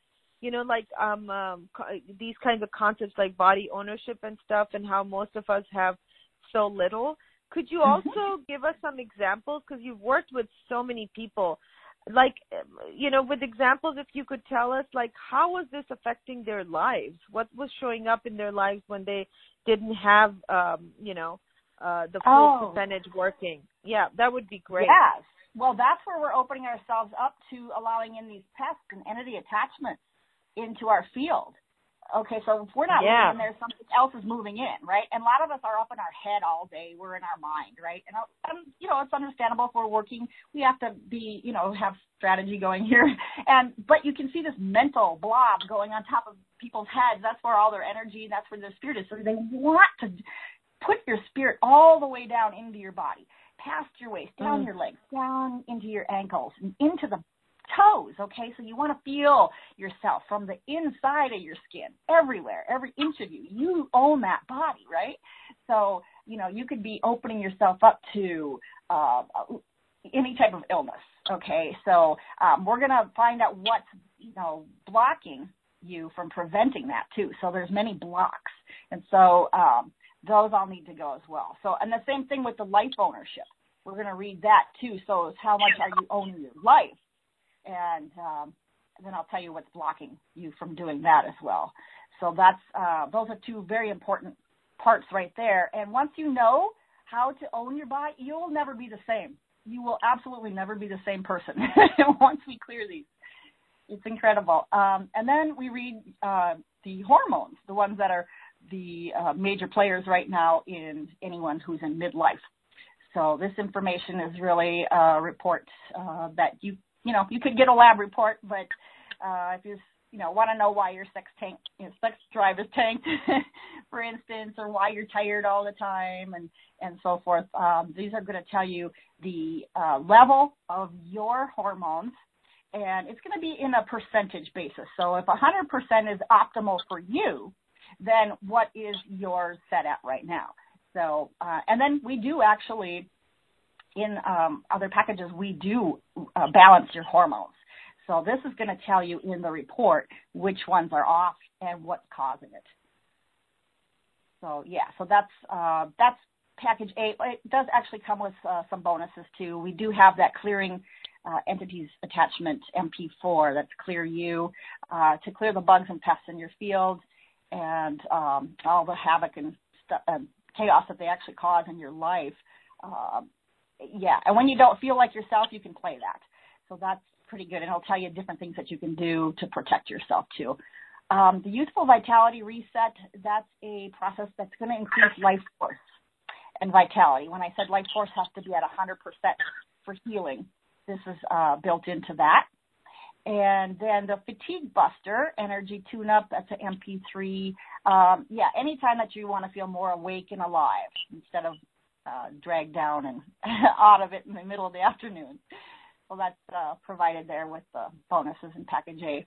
these kinds of concepts like body ownership and stuff, and how most of us have so little. Could you also give us some examples? Because you've worked with so many people. With examples, if you could tell us, how was this affecting their lives? What was showing up in their lives when they didn't have, the full percentage working? Yeah, that would be great. Yes. Well, that's where we're opening ourselves up to allowing in these pests and entity attachments into our field. Okay, so if we're not moving in there, something else is moving in, right? And a lot of us are up in our head all day. We're in our mind, right? And it's understandable if we're working. We have to be, have strategy going here. But you can see this mental blob going on top of people's heads. That's where all their energy, that's where their spirit is. So they want to put your spirit all the way down into your body, past your waist, down your legs, down into your ankles, and into the toes, okay? So you want to feel yourself from the inside of your skin, everywhere, every inch of you. You own that body, right? So, you could be opening yourself up to any type of illness, okay? So we're going to find out what's, blocking you from preventing that too. So there's many blocks. And so those all need to go as well. So, and the same thing with the life ownership. We're going to read that too. So it's how much are you owning your life? And then I'll tell you what's blocking you from doing that as well. So that's those are two very important parts right there. And once you know how to own your body, you'll never be the same. You will absolutely never be the same person once we clear these. It's incredible. And then we read the hormones, the ones that are the major players right now in anyone who's in midlife. So this information is really a report that you could get a lab report, but if you want to know why your sex drive is tanked, for instance, or why you're tired all the time and so forth, these are going to tell you the level of your hormones, and it's going to be in a percentage basis. So if 100% is optimal for you, then what is yours set at right now? So, and then we do actually, in other packages, we do balance your hormones. So this is going to tell you in the report which ones are off and what's causing it. So so that's package A. It does actually come with some bonuses too. We do have that clearing entities attachment MP4. That's Clear You, to clear the bugs and pests in your field and all the havoc and chaos that they actually cause in your life. And when you don't feel like yourself, you can play that. So that's pretty good, and it'll tell you different things that you can do to protect yourself too. The Youthful Vitality Reset, that's a process that's going to increase life force and vitality. When I said life force has to be at 100% for healing, this is built into that. And then the Fatigue Buster, Energy Tune-Up, that's an MP3. Anytime that you want to feel more awake and alive instead of dragged down and out of it in the middle of the afternoon. Well, that's provided there with the bonuses in package A.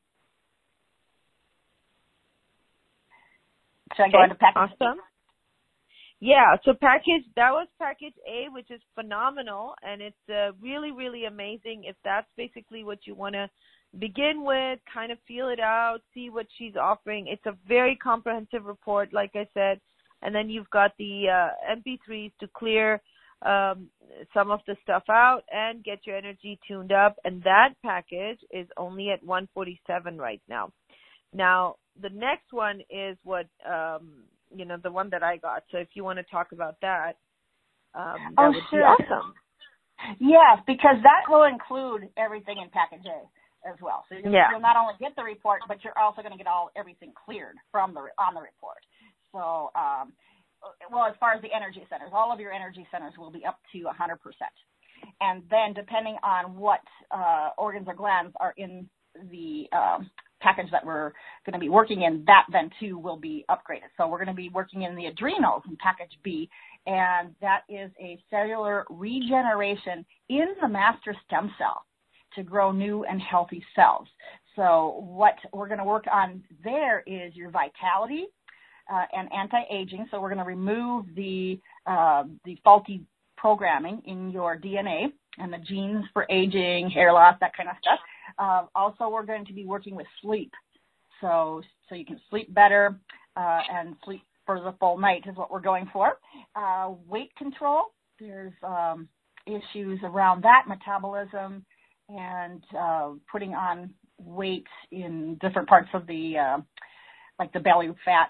Should I go into package awesome. A? Yeah, so that was package A, which is phenomenal, and it's really, really amazing if that's basically what you want to begin with, kind of feel it out, see what she's offering. It's a very comprehensive report, like I said. And then you've got the MP3s to clear some of the stuff out and get your energy tuned up. And that package is only at $147 right now. Now, the next one is what, the one that I got. So if you want to talk about that, that would be awesome. Yes, because that will include everything in package A as well. So you'll not only get the report, but you're also going to get everything cleared on the report. So, as far as the energy centers, all of your energy centers will be up to 100%. And then depending on what organs or glands are in the package that we're going to be working in, that then too will be upgraded. So we're going to be working in the adrenals in package B, and that is a cellular regeneration in the master stem cell to grow new and healthy cells. So what we're going to work on there is your vitality and anti-aging. So we're going to remove the faulty programming in your DNA and the genes for aging, hair loss, that kind of stuff. Also, we're going to be working with sleep. So you can sleep better and sleep for the full night is what we're going for. Weight control, there's issues around that, metabolism, and putting on weight in different parts of the, like the belly fat.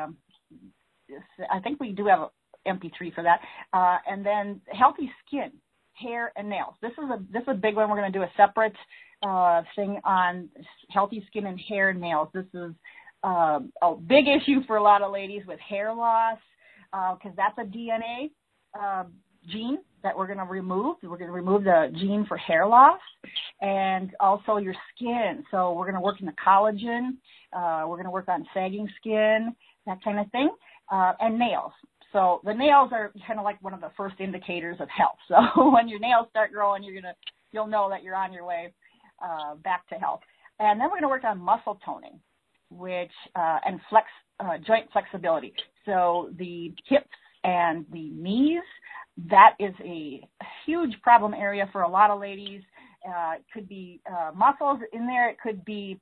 I think we do have an MP3 for that. And then healthy skin, hair, and nails. This is a big one. We're going to do a separate thing on healthy skin and hair and nails. This is a big issue for a lot of ladies with hair loss, because that's a DNA gene that we're going to remove. We're going to remove the gene for hair loss, and also your skin. So we're going to work in the collagen. We're going to work on sagging skin, that kind of thing, and nails. So the nails are kind of like one of the first indicators of health. So when your nails start growing, you'll know that you're on your way back to health. And then we're going to work on muscle toning, and joint flexibility. So the hips and the knees, that is a huge problem area for a lot of ladies. It could be muscles in there. It could be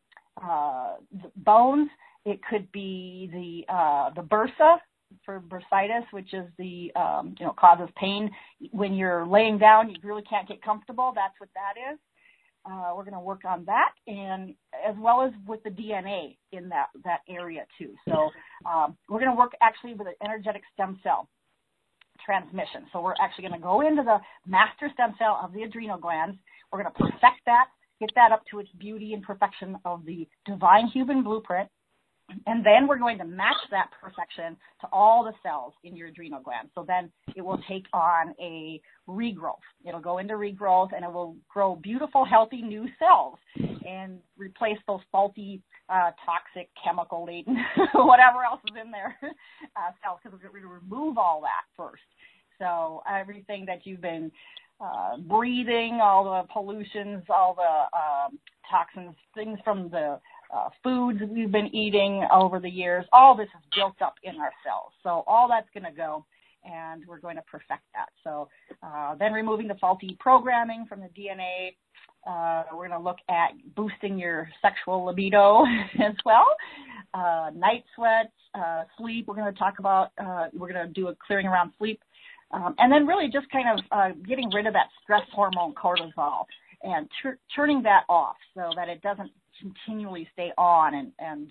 bones. It could be the bursa for bursitis, which is the causes pain when you're laying down. You really can't get comfortable. That's what that is. We're going to work on that, and as well as with the DNA in that area too. So we're going to work actually with an energetic stem cell transmission. So we're actually going to go into the master stem cell of the adrenal glands. We're going to perfect that, get that up to its beauty and perfection of the divine human blueprint. And then we're going to match that perfection to all the cells in your adrenal glands. So then it will take on a regrowth. It'll go into regrowth, and it will grow beautiful, healthy new cells and replace those faulty, toxic, chemical-laden, whatever else is in there, cells, because we're going to remove all that first. So everything that you've been breathing, all the pollutions, all the toxins, things from the foods we've been eating over the years, all this is built up in our cells. So all that's going to go, and we're going to perfect that. So then removing the faulty programming from the DNA, we're going to look at boosting your sexual libido as well. Night sweats, sleep, we're going to talk about, we're going to do a clearing around sleep. And then really just kind of getting rid of that stress hormone cortisol and turning that off so that it doesn't continually stay on and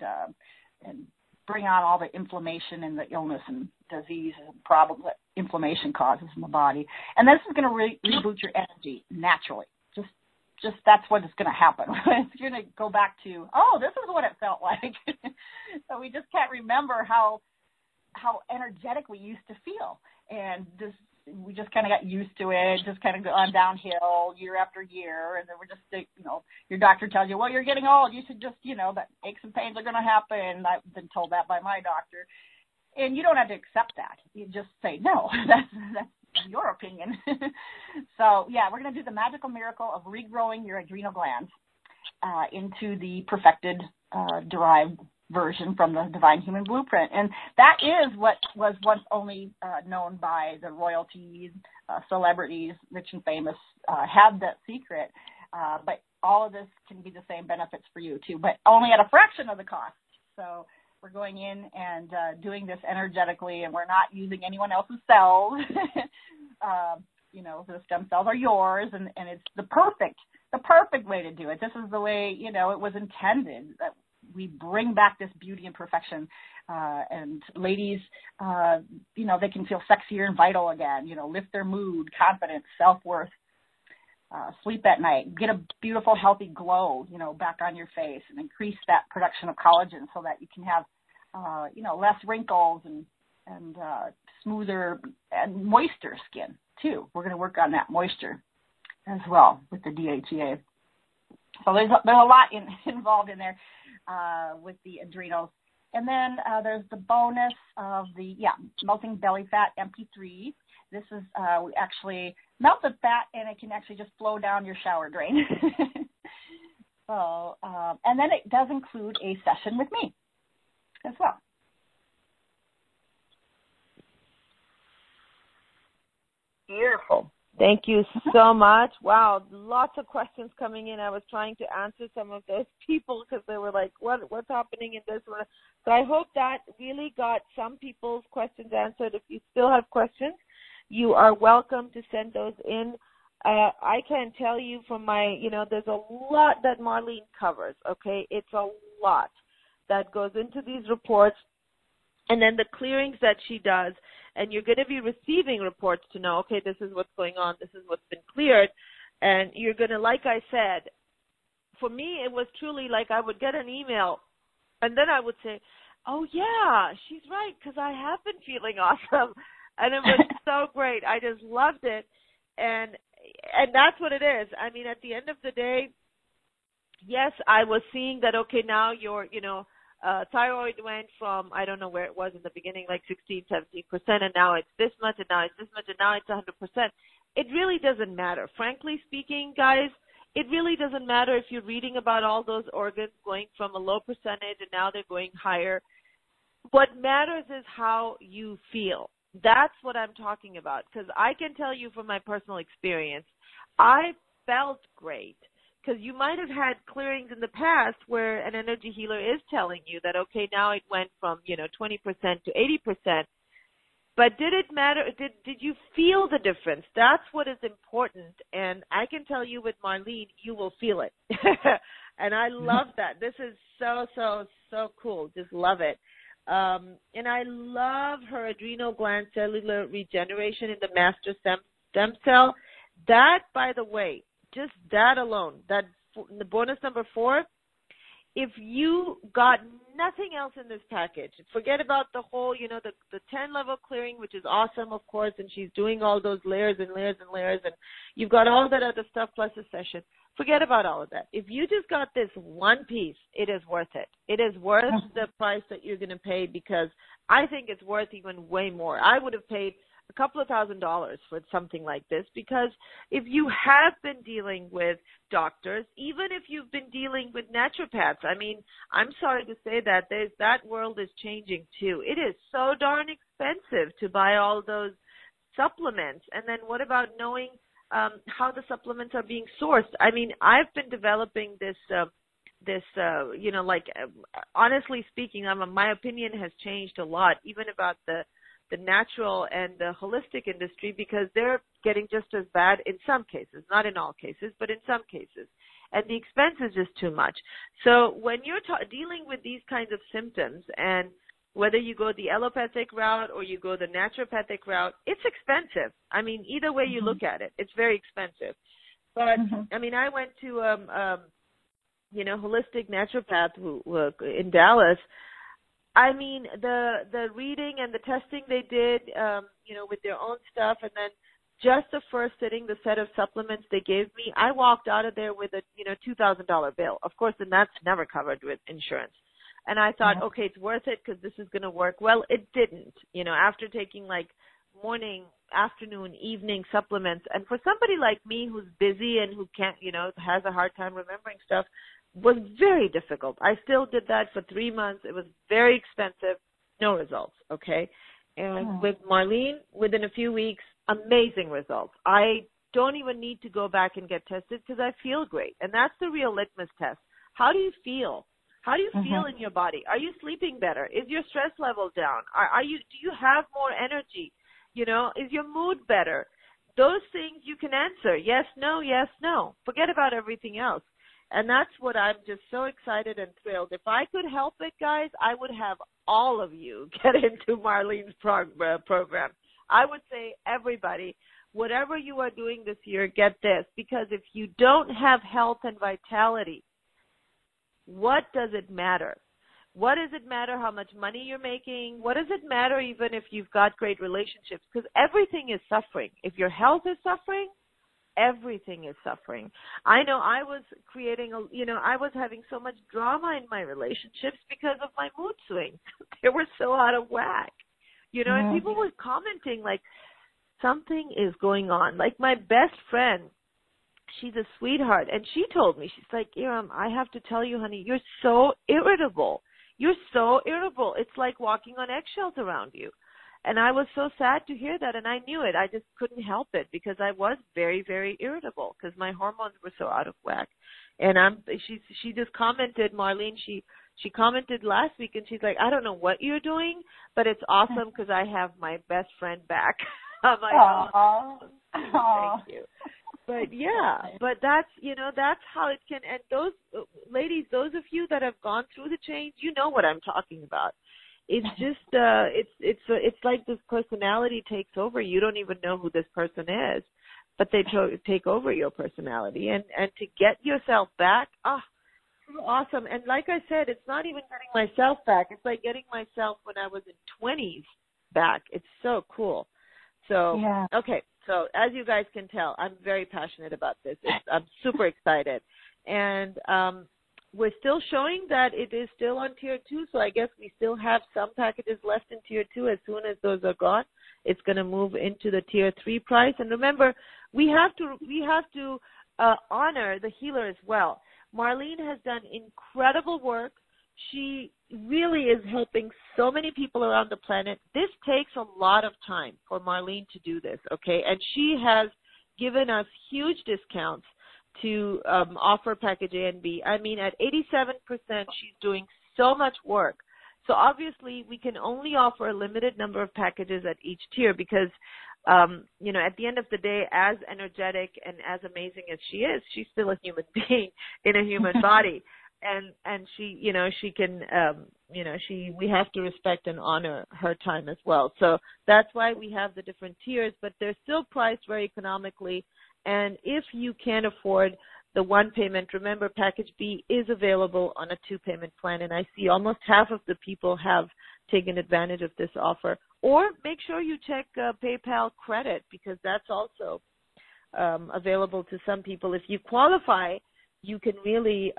bring on all the inflammation and the illness and disease and problems that inflammation causes in the body. And this is going to reboot your energy naturally. Just that's what is going to happen. It's going to go back to, this is what it felt like. So we just can't remember how energetic we used to feel. And we just kind of got used to it, just kind of gone downhill year after year. And then we're just, your doctor tells you, well, you're getting old. You should just, that aches and pains are going to happen. I've been told that by my doctor. And you don't have to accept that. You just say, no, that's your opinion. So, yeah, we're going to do the magical miracle of regrowing your adrenal glands into the perfected, derived version from the divine human blueprint. And that is what was once only known by the royalties, celebrities, rich and famous, had that secret. But all of this can be the same benefits for you too, but only at a fraction of the cost. So we're going in and doing this energetically, and we're not using anyone else's cells. The stem cells are yours, and it's the perfect way to do it. This is the way, it was intended, that we bring back this beauty and perfection. And ladies, they can feel sexier and vital again, lift their mood, confidence, self-worth, sleep at night, get a beautiful, healthy glow, back on your face, and increase that production of collagen so that you can have, less wrinkles and smoother and moister skin too. We're going to work on that moisture as well with the DHEA. So there's a lot involved in there with the adrenals. And then there's the bonus of the melting belly fat MP3. This is we actually melt the fat, and it can actually just flow down your shower drain. So and then it does include a session with me as well. Beautiful. Thank you so much. Wow, lots of questions coming in. I was trying to answer some of those people because they were like, what's happening in this one? So I hope that really got some people's questions answered. If you still have questions, you are welcome to send those in. I can tell you from my, there's a lot that Marlene covers, okay? It's a lot that goes into these reports, and then the clearings that she does. And you're going to be receiving reports to know, okay, this is what's going on, this is what's been cleared. And you're going to, like I said, for me, it was truly like I would get an email, and then I would say, oh, yeah, she's right, because I have been feeling awesome. And it was so great. I just loved it. And that's what it is. I mean, at the end of the day, yes, I was seeing that, okay, now your, thyroid went from, I don't know where it was in the beginning, like 16, 17%, and now it's this much, and now it's this much, and now it's 100%. It really doesn't matter. Frankly speaking, guys, it really doesn't matter if you're reading about all those organs going from a low percentage and now they're going higher. What matters is how you feel. That's what I'm talking about, because I can tell you from my personal experience, I felt great. Because you might have had clearings in the past where an energy healer is telling you that, okay, now it went from, 20% to 80%. But did it matter? Did you feel the difference? That's what is important. And I can tell you with Marlene, you will feel it. And I love that. This is so, so, so cool. Just love it. And I love her adrenal gland cellular regeneration in the master stem cell. That, by the way, just that alone, that the bonus number 4, if you got nothing else in this package, forget about the whole, the 10-level clearing, which is awesome, of course, and she's doing all those layers and layers and layers, and you've got all that other stuff plus a session. Forget about all of that. If you just got this one piece, it is worth it. It is worth the price that you're going to pay, because I think it's worth even way more. I would have paid a couple of $1,000s for something like this, because if you have been dealing with doctors, even if you've been dealing with naturopaths, I mean, I'm sorry to say that that world is changing too. It is so darn expensive to buy all those supplements. And then what about knowing how the supplements are being sourced? I mean, I've been developing this honestly speaking, my opinion has changed a lot, even about the natural and the holistic industry, because they're getting just as bad in some cases, not in all cases, but in some cases. And the expense is just too much. So when you're dealing with these kinds of symptoms, and whether you go the allopathic route or you go the naturopathic route, it's expensive. I mean, either way you look at it, it's very expensive. But, I mean, I went to, holistic naturopath who in Dallas. I mean, the reading and the testing they did, with their own stuff, and then just the first sitting, the set of supplements they gave me, I walked out of there with a, $2,000 bill. Of course, and that's never covered with insurance. And I thought, okay, it's worth it because this is going to work. Well, it didn't, after taking like morning, afternoon, evening supplements. And for somebody like me who's busy and who can't, has a hard time remembering stuff, was very difficult. I still did that for 3 months. It was very expensive, no results, okay? And with Marlene, within a few weeks, amazing results. I don't even need to go back and get tested because I feel great. And that's the real litmus test. How do you feel? How do you feel in your body? Are you sleeping better? Is your stress level down? Do you have more energy? You know, is your mood better? Those things you can answer. Yes, no, yes, no. Forget about everything else. And that's what I'm just so excited and thrilled. If I could help it, guys, I would have all of you get into Marlene's program. I would say everybody, whatever you are doing this year, get this. Because if you don't have health and vitality, what does it matter? What does it matter how much money you're making? What does it matter even if you've got great relationships? Because everything is suffering. If your health is suffering, everything is suffering. I know I was I was having so much drama in my relationships because of my mood swings. They were so out of whack. You know, and people were commenting like, something is going on. Like my best friend, she's a sweetheart, and she told me, she's like, Iram, I have to tell you, honey, you're so irritable. You're so irritable. It's like walking on eggshells around you. And I was so sad to hear that, and I knew it. I just couldn't help it because I was very, very irritable because my hormones were so out of whack. And she just commented, Marlene, she commented last week, and she's like, I don't know what you're doing, but it's awesome because I have my best friend back. I'm like, oh, thank you. But yeah, but that's how it can. And those ladies, those of you that have gone through the change, you know what I'm talking about. It's just, it's like this personality takes over. You don't even know who this person is, but they take over your personality. And to get yourself back, awesome. And like I said, it's not even getting myself back. It's like getting myself when I was in 20s back. It's so cool. So, okay. So as you guys can tell, I'm very passionate about this. I'm super excited. And we're still showing that it is still on Tier 2, so I guess we still have some packages left in Tier 2. As soon as those are gone, it's going to move into the Tier 3 price. And remember, we have to honor the healer as well. Marlene has done incredible work. She really is helping so many people around the planet. This takes a lot of time for Marlene to do this, okay? And she has given us huge discounts to offer package A and B. I mean, at 87%, she's doing so much work. So obviously, we can only offer a limited number of packages at each tier because, at the end of the day, as energetic and as amazing as she is, she's still a human being in a human body. And she, she can, we have to respect and honor her time as well. So that's why we have the different tiers, but they're still priced very economically. And if you can't afford the one payment, remember package B is available on a 2-payment plan. And I see almost half of the people have taken advantage of this offer. Or make sure you check PayPal credit because that's also available to some people. If you qualify, you can really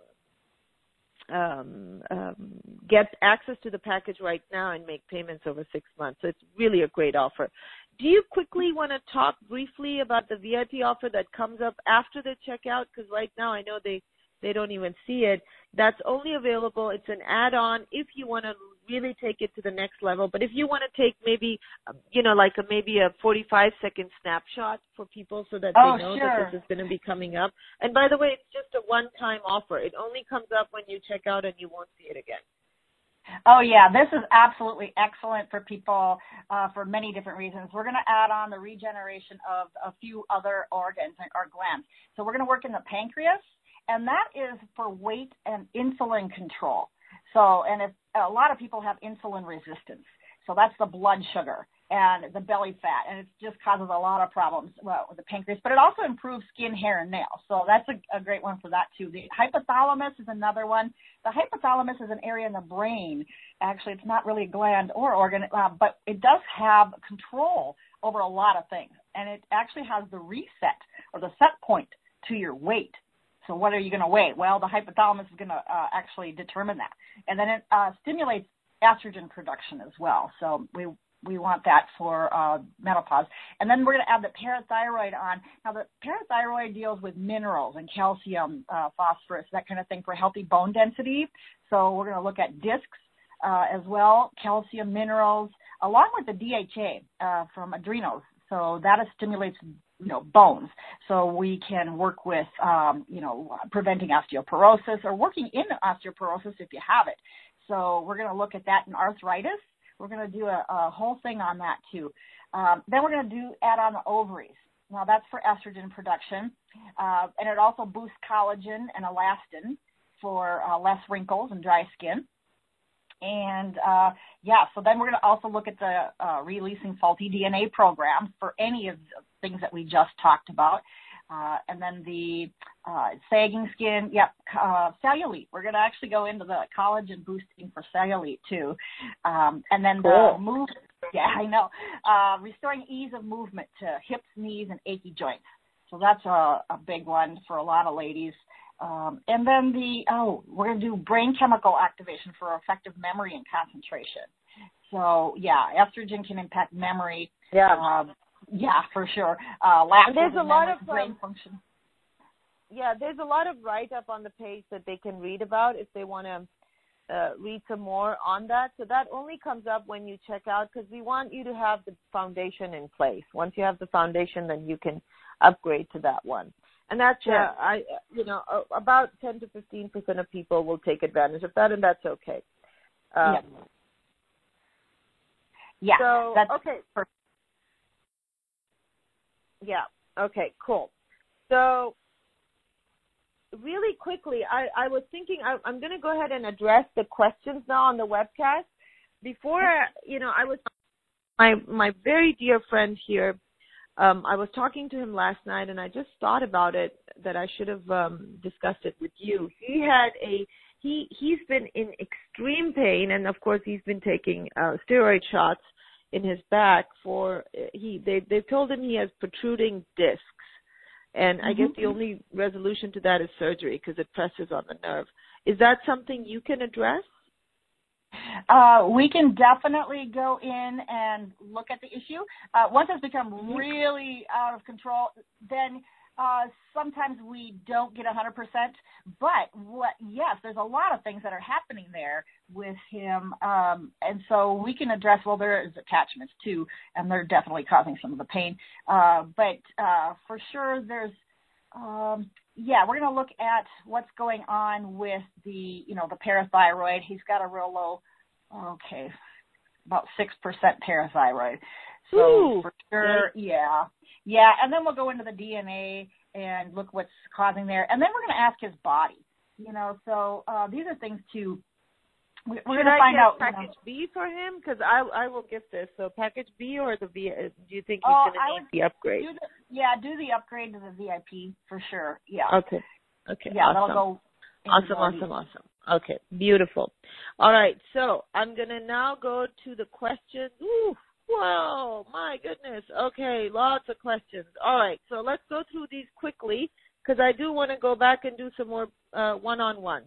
get access to the package right now and make payments over 6 months. So it's really a great offer. Do you quickly want to talk briefly about the VIP offer that comes up after the checkout? Because right now I know they don't even see it. That's only available. It's an add-on if you want to really take it to the next level. But if you want to take maybe, maybe a 45-second snapshot for people so that they know that this is going to be coming up. And by the way, it's just a one-time offer. It only comes up when you check out and you won't see it again. Oh, yeah. This is absolutely excellent for people for many different reasons. We're going to add on the regeneration of a few other organs or glands. So we're going to work in the pancreas, and that is for weight and insulin control. So, and if a lot of people have insulin resistance, so that's the blood sugar and the belly fat, and it just causes a lot of problems with the pancreas. But it also improves skin, hair, and nails. So that's a great one for that too. The hypothalamus is another one. The hypothalamus is an area in the brain. Actually, it's not really a gland or organ, but it does have control over a lot of things, and it actually has the reset or the set point to your weight. So what are you going to weigh? Well, the hypothalamus is going to actually determine that. And then it stimulates estrogen production as well. So we want that for menopause. And then we're going to add the parathyroid on. Now, the parathyroid deals with minerals and calcium, phosphorus, that kind of thing for healthy bone density. So we're going to look at discs as well, calcium, minerals, along with the DHA from adrenals. So that stimulates bones. So we can work with, preventing osteoporosis or working in osteoporosis if you have it. So we're going to look at that in arthritis. We're going to do a whole thing on that too. Then we're going to add on the ovaries. Now that's for estrogen production, and it also boosts collagen and elastin for less wrinkles and dry skin. And so then we're going to also look at the releasing faulty DNA program for any of the things that we just talked about. And then the sagging skin, cellulite. We're going to actually go into the collagen boosting for cellulite too. And then the move, restoring ease of movement to hips, knees, and achy joints. So that's a big one for a lot of ladies. And then we're going to do brain chemical activation for effective memory and concentration. So, estrogen can impact memory. For sure. There's a lot of brain function. Yeah, there's a lot of write-up on the page that they can read about if they want to read some more on that. So that only comes up when you check out, because we want you to have the foundation in place. Once you have the foundation, then you can upgrade to that one. And that's, about 10 to 15% of people will take advantage of that, and that's okay. So, that's okay. perfect. Yeah. Okay, cool. So really quickly, I was thinking I'm going to go ahead and address the questions now on the webcast. Before, I was my very dear friend here, I was talking to him last night, and I just thought about it that I should have discussed it with you. He's been in extreme pain, and of course he's been taking steroid shots in his back they've told him he has protruding discs, and I guess the only resolution to that is surgery because it presses on the nerve. Is that something you can address? We can definitely go in and look at the issue. Once it's become really out of control, then sometimes we don't get 100%. But there's a lot of things that are happening there with him. And so we can address, there is attachments too, and they're definitely causing some of the pain. But for sure there's, we're going to look at what's going on with the parathyroid. He's got a real low, about 6% parathyroid. So for sure, and then we'll go into the DNA and look what's causing there. And then we're going to ask his body, so these are things to, we're going to find out. Package B for him? Because I will get this. So package B or the V, do you think he's going to need the upgrade? Do the upgrade to the VIP for sure. Yeah. Okay. Yeah, awesome. That'll go. Awesome. Okay, beautiful. All right, so I'm going to now go to the questions. Ooh, whoa, my goodness. Okay, lots of questions. All right, so let's go through these quickly because I do want to go back and do some more one-on-one.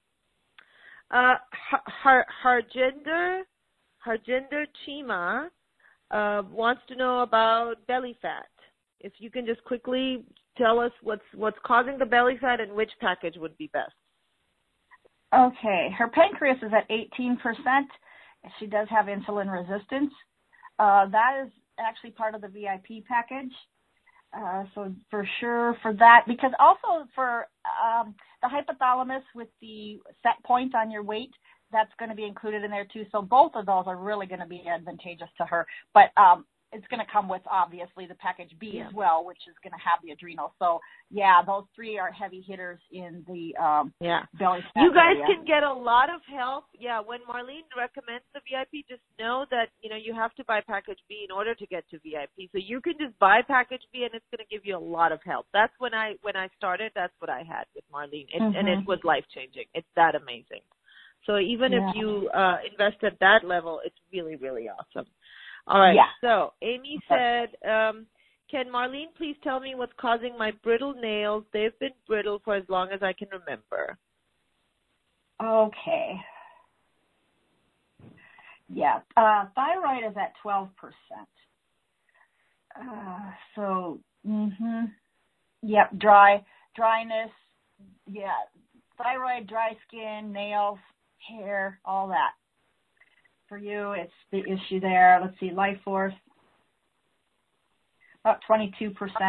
Harjinder Chima wants to know about belly fat. If you can just quickly tell us what's causing the belly fat and which package would be best. Okay, her pancreas is at 18%. She does have insulin resistance. That is actually part of the VIP package. So for sure for that, because also for the hypothalamus with the set point on your weight, that's going to be included in there too. So both of those are really going to be advantageous to her. But it's going to come with, obviously, the package B as well, which is going to have the adrenal. So, those three are heavy hitters in the belly fat. You guys can get a lot of help. Yeah, when Marlene recommends the VIP, just know that, you have to buy package B in order to get to VIP. So you can just buy package B, and it's going to give you a lot of help. That's when I started, that's what I had with Marlene. And it was life-changing. It's that amazing. So even if you invest at that level, it's really, really awesome. All right, so Amy said, can Marlene please tell me what's causing my brittle nails? They've been brittle for as long as I can remember. Okay. Yeah, thyroid is at 12%. Dryness, thyroid, dry skin, nails, hair, all that. For you, it's the issue there. Let's see, life force. about 22%.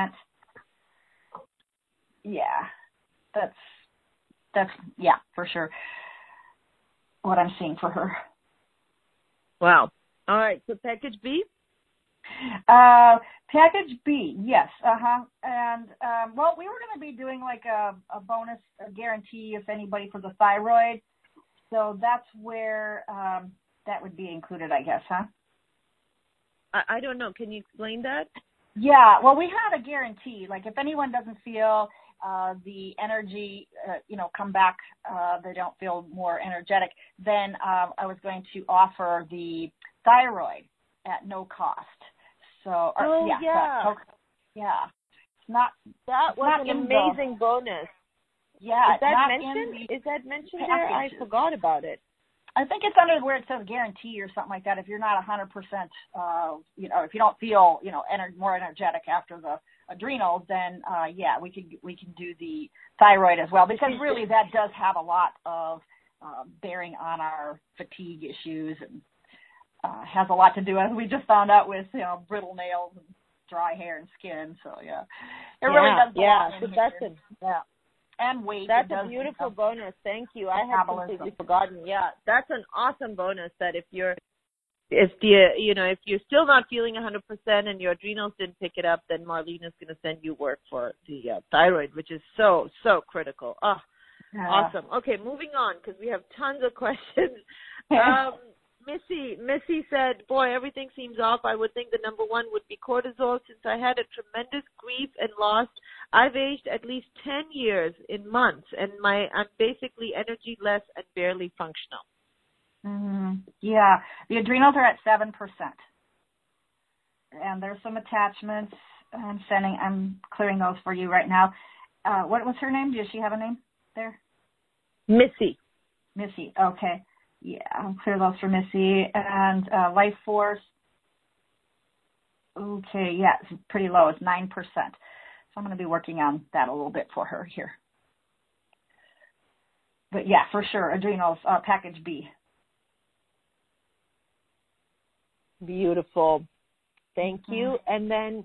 Yeah, that's yeah, for sure what I'm seeing for her. Wow. All right. So package B? Package B, yes. And, well, we were going to be doing like a bonus guarantee if anybody for the thyroid. So that's where that would be included, I guess, huh? I don't know. Can you explain that? Yeah. Well, we had a guarantee. Like if anyone doesn't feel the energy, come back, they don't feel more energetic, then I was going to offer the thyroid at no cost. So, yeah. It's not. That was not an amazing bonus. Yeah. Is that mentioned? Is that mentioned there? I forgot about it. I think it's under where it says guarantee or something like that. If you're not 100%, if you don't feel, more energetic after the adrenals, then we can do the thyroid as well, because really that does have a lot of bearing on our fatigue issues and has a lot to do, as we just found out, with brittle nails and dry hair and skin. So it really does. So that's and weight. That's a beautiful bonus. Thank you. I had completely forgotten. Yeah, that's an awesome bonus. That if you're still not feeling 100% and your adrenals didn't pick it up, then Marlene is going to send you work for the thyroid, which is so critical. Oh, awesome. Okay, moving on because we have tons of questions. Missy said, boy, everything seems off. I would think the number one would be cortisol. Since I had a tremendous grief and loss, I've aged at least 10 years in months, and I'm basically energy-less and barely functional. Mm-hmm. Yeah, the adrenals are at 7%. And there's some attachments I'm clearing those for you right now. What was her name? Does she have a name there? Missy, okay. Yeah, I'll clear those for Missy. And Life Force, okay, yeah, it's pretty low. It's 9%. So I'm going to be working on that a little bit for her here. But yeah, for sure, adrenals, package B. Beautiful. Thank you. And then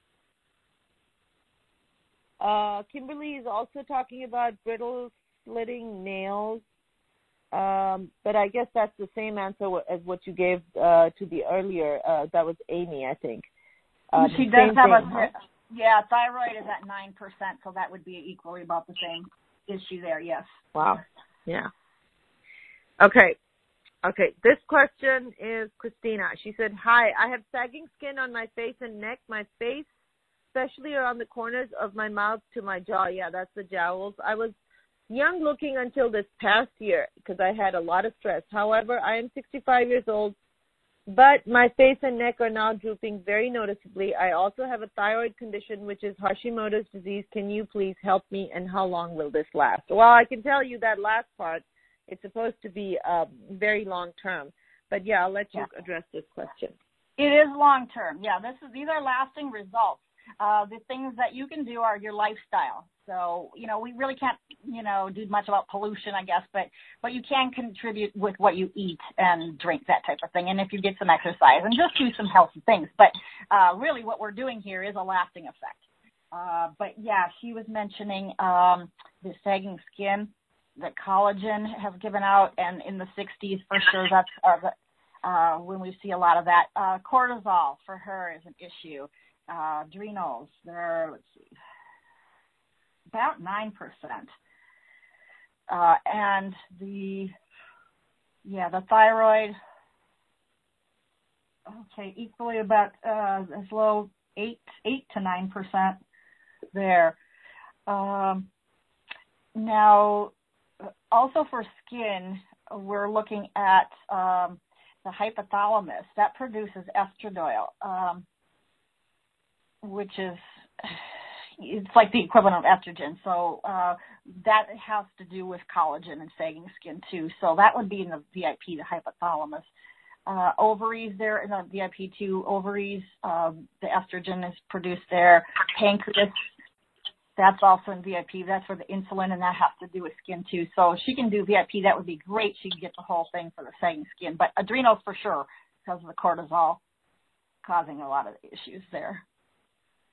Kimberly is also talking about brittle splitting nails. But I guess that's the same answer as what you gave to the earlier. That was Amy, I think. She does have thyroid is at 9%, so that would be equally about the same issue there, yes. Wow. Yeah. Okay. This question is Christina. She said, hi, I have sagging skin on my face and neck. My face, especially around the corners of my mouth to my jaw. Yeah, that's the jowls. I was young looking until this past year because I had a lot of stress. However, I am 65 years old, but my face and neck are now drooping very noticeably. I also have a thyroid condition, which is Hashimoto's disease. Can you please help me, and how long will this last? Well, I can tell you that last part, it's supposed to be very long term. But yeah, I'll let you address this question. It is long term. Yeah, these are lasting results. The things that you can do are your lifestyle. So, we really can't, do much about pollution, I guess, but you can contribute with what you eat and drink, that type of thing. And if you get some exercise and just do some healthy things. But really what we're doing here is a lasting effect. But yeah, she was mentioning the sagging skin that collagen have given out, and in the 60s for sure, that's when we see a lot of that. Cortisol for her is an issue. Adrenals, they're, let's see, about 9%. And the thyroid, okay, equally about as low 8 to 9% there. Now, also for skin, we're looking at the hypothalamus. That produces estradiol, which is, it's like the equivalent of estrogen. So that has to do with collagen and sagging skin too. So that would be in the VIP, the hypothalamus. Ovaries there in the VIP too. Ovaries, the estrogen is produced there. Pancreas, that's also in VIP. That's for the insulin, and that has to do with skin too. So she can do VIP. That would be great. She can get the whole thing for the sagging skin. But adrenals for sure, because of the cortisol causing a lot of issues there.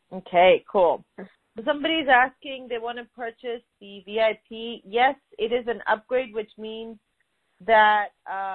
Okay, cool. Somebody's asking they want to purchase the VIP. Yes, it is an upgrade, which means that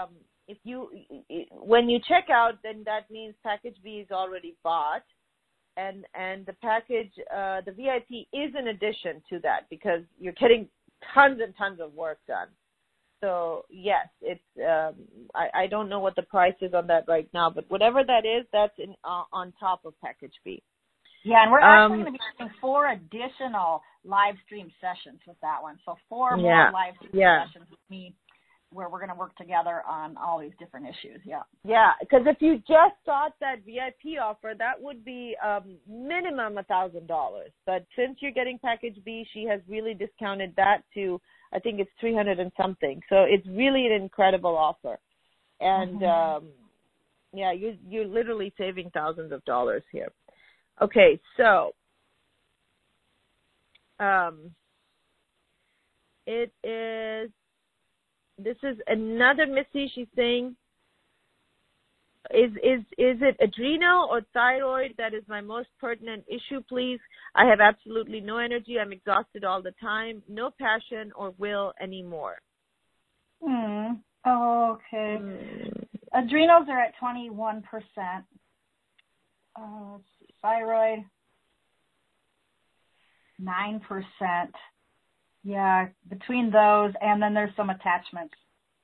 when you check out, then that means package B is already bought, and the package, the VIP is an addition to that because you're getting tons and tons of work done. So yes, it's I don't know what the price is on that right now, but whatever that is, that's on top of package B. Yeah, and we're actually going to be doing 4 additional live stream sessions with that one. So 4 more live stream sessions with me where we're going to work together on all these different issues. Yeah. Yeah, because if you just got that VIP offer, that would be minimum $1,000. But since you're getting package B, she has really discounted that to, I think it's 300 and something. So it's really an incredible offer. And you're literally saving thousands of dollars here. Okay, so this is another Missy. She's saying, is it adrenal or thyroid that is my most pertinent issue, please? I have absolutely no energy. I'm exhausted all the time. No passion or will anymore. Oh, okay. Adrenals are at 21%. Thyroid, 9%. Yeah, between those, and then there's some attachments.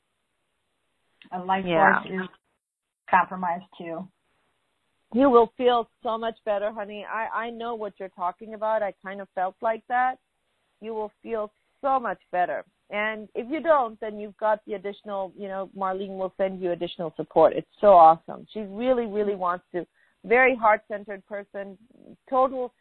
A life force is compromised too. You will feel so much better, honey. I know what you're talking about. I kind of felt like that. You will feel so much better. And if you don't, then you've got the additional, Marlene will send you additional support. It's so awesome. She really, really wants to. Very heart-centered person, totally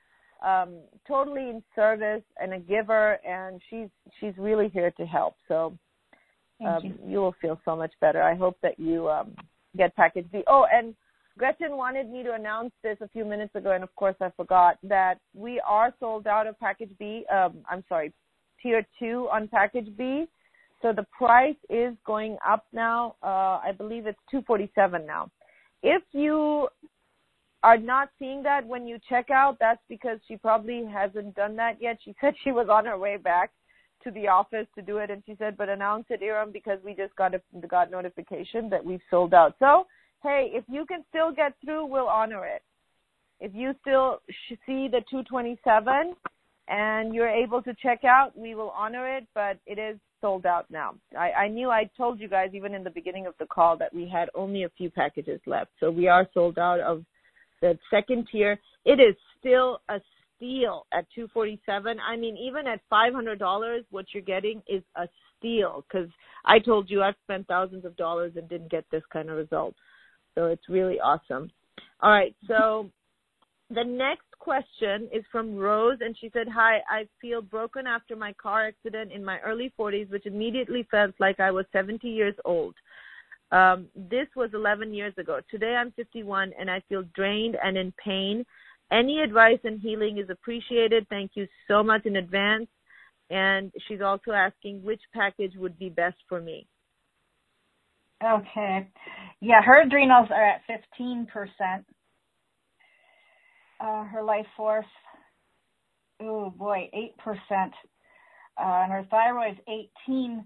in service and a giver, and she's really here to help. So you will feel so much better. I hope that you get package B. Oh, and Gretchen wanted me to announce this a few minutes ago, and of course I forgot that we are sold out of package B. Tier 2 on package B. So the price is going up now. I believe it's $247 now. If you are not seeing that when you check out, that's because she probably hasn't done that yet. She said she was on her way back to the office to do it, and she said, but announce it, Iram, because we just got notification that we've sold out. So, hey, if you can still get through, we'll honor it. If you still see the 227 and you're able to check out, we will honor it, but it is sold out now. I told you guys even in the beginning of the call that we had only a few packages left. So we are sold out of the second tier. It is still a steal at $247. I mean, even at $500, what you're getting is a steal, because I told you I've spent thousands of dollars and didn't get this kind of result. So it's really awesome. All right, so the next question is from Rose, and she said, hi, I feel broken after my car accident in my early 40s, which immediately felt like I was 70 years old. This was 11 years ago. Today I'm 51 and I feel drained and in pain. Any advice and healing is appreciated. Thank you so much in advance. And she's also asking which package would be best for me. Okay. Yeah, her adrenals are at 15%. Her life force, 8%. And her thyroid's 18%.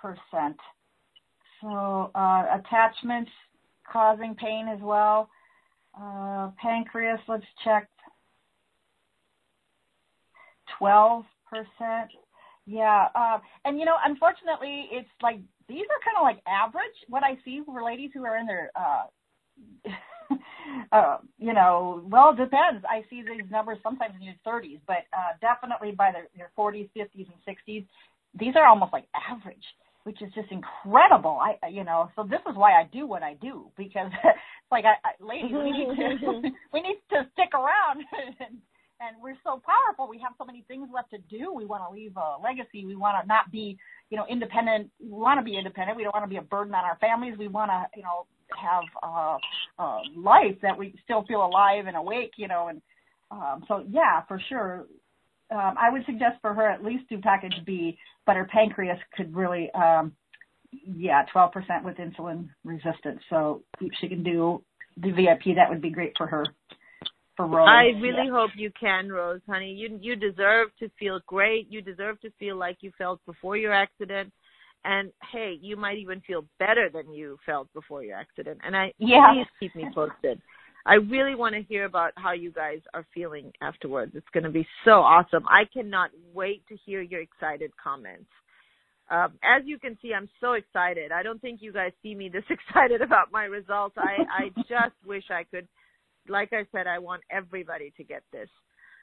So attachments causing pain as well. Pancreas, let's check. 12%. Yeah. And, unfortunately, it's like these are kind of like average. What I see for ladies who are in their, well, it depends. I see these numbers sometimes in your 30s, but definitely by your 40s, 50s, and 60s, these are almost like average, which is just incredible. So this is why I do what I do, because it's like, ladies, we need to stick around, and we're so powerful. We have so many things left to do. We want to leave a legacy. We want to not be, independent. We want to be independent. We don't want to be a burden on our families. We want to, have a life that we still feel alive and awake, and so yeah, for sure. I would suggest for her at least do package B, but her pancreas could really, 12% with insulin resistance. So if she can do the VIP, that would be great for her for Rose. I really hope you can, Rose, honey. You deserve to feel great. You deserve to feel like you felt before your accident. And, hey, you might even feel better than you felt before your accident. And please keep me posted. I really want to hear about how you guys are feeling afterwards. It's going to be so awesome. I cannot wait to hear your excited comments. As you can see, I'm so excited. I don't think you guys see me this excited about my results. I just wish I could. Like I said, I want everybody to get this.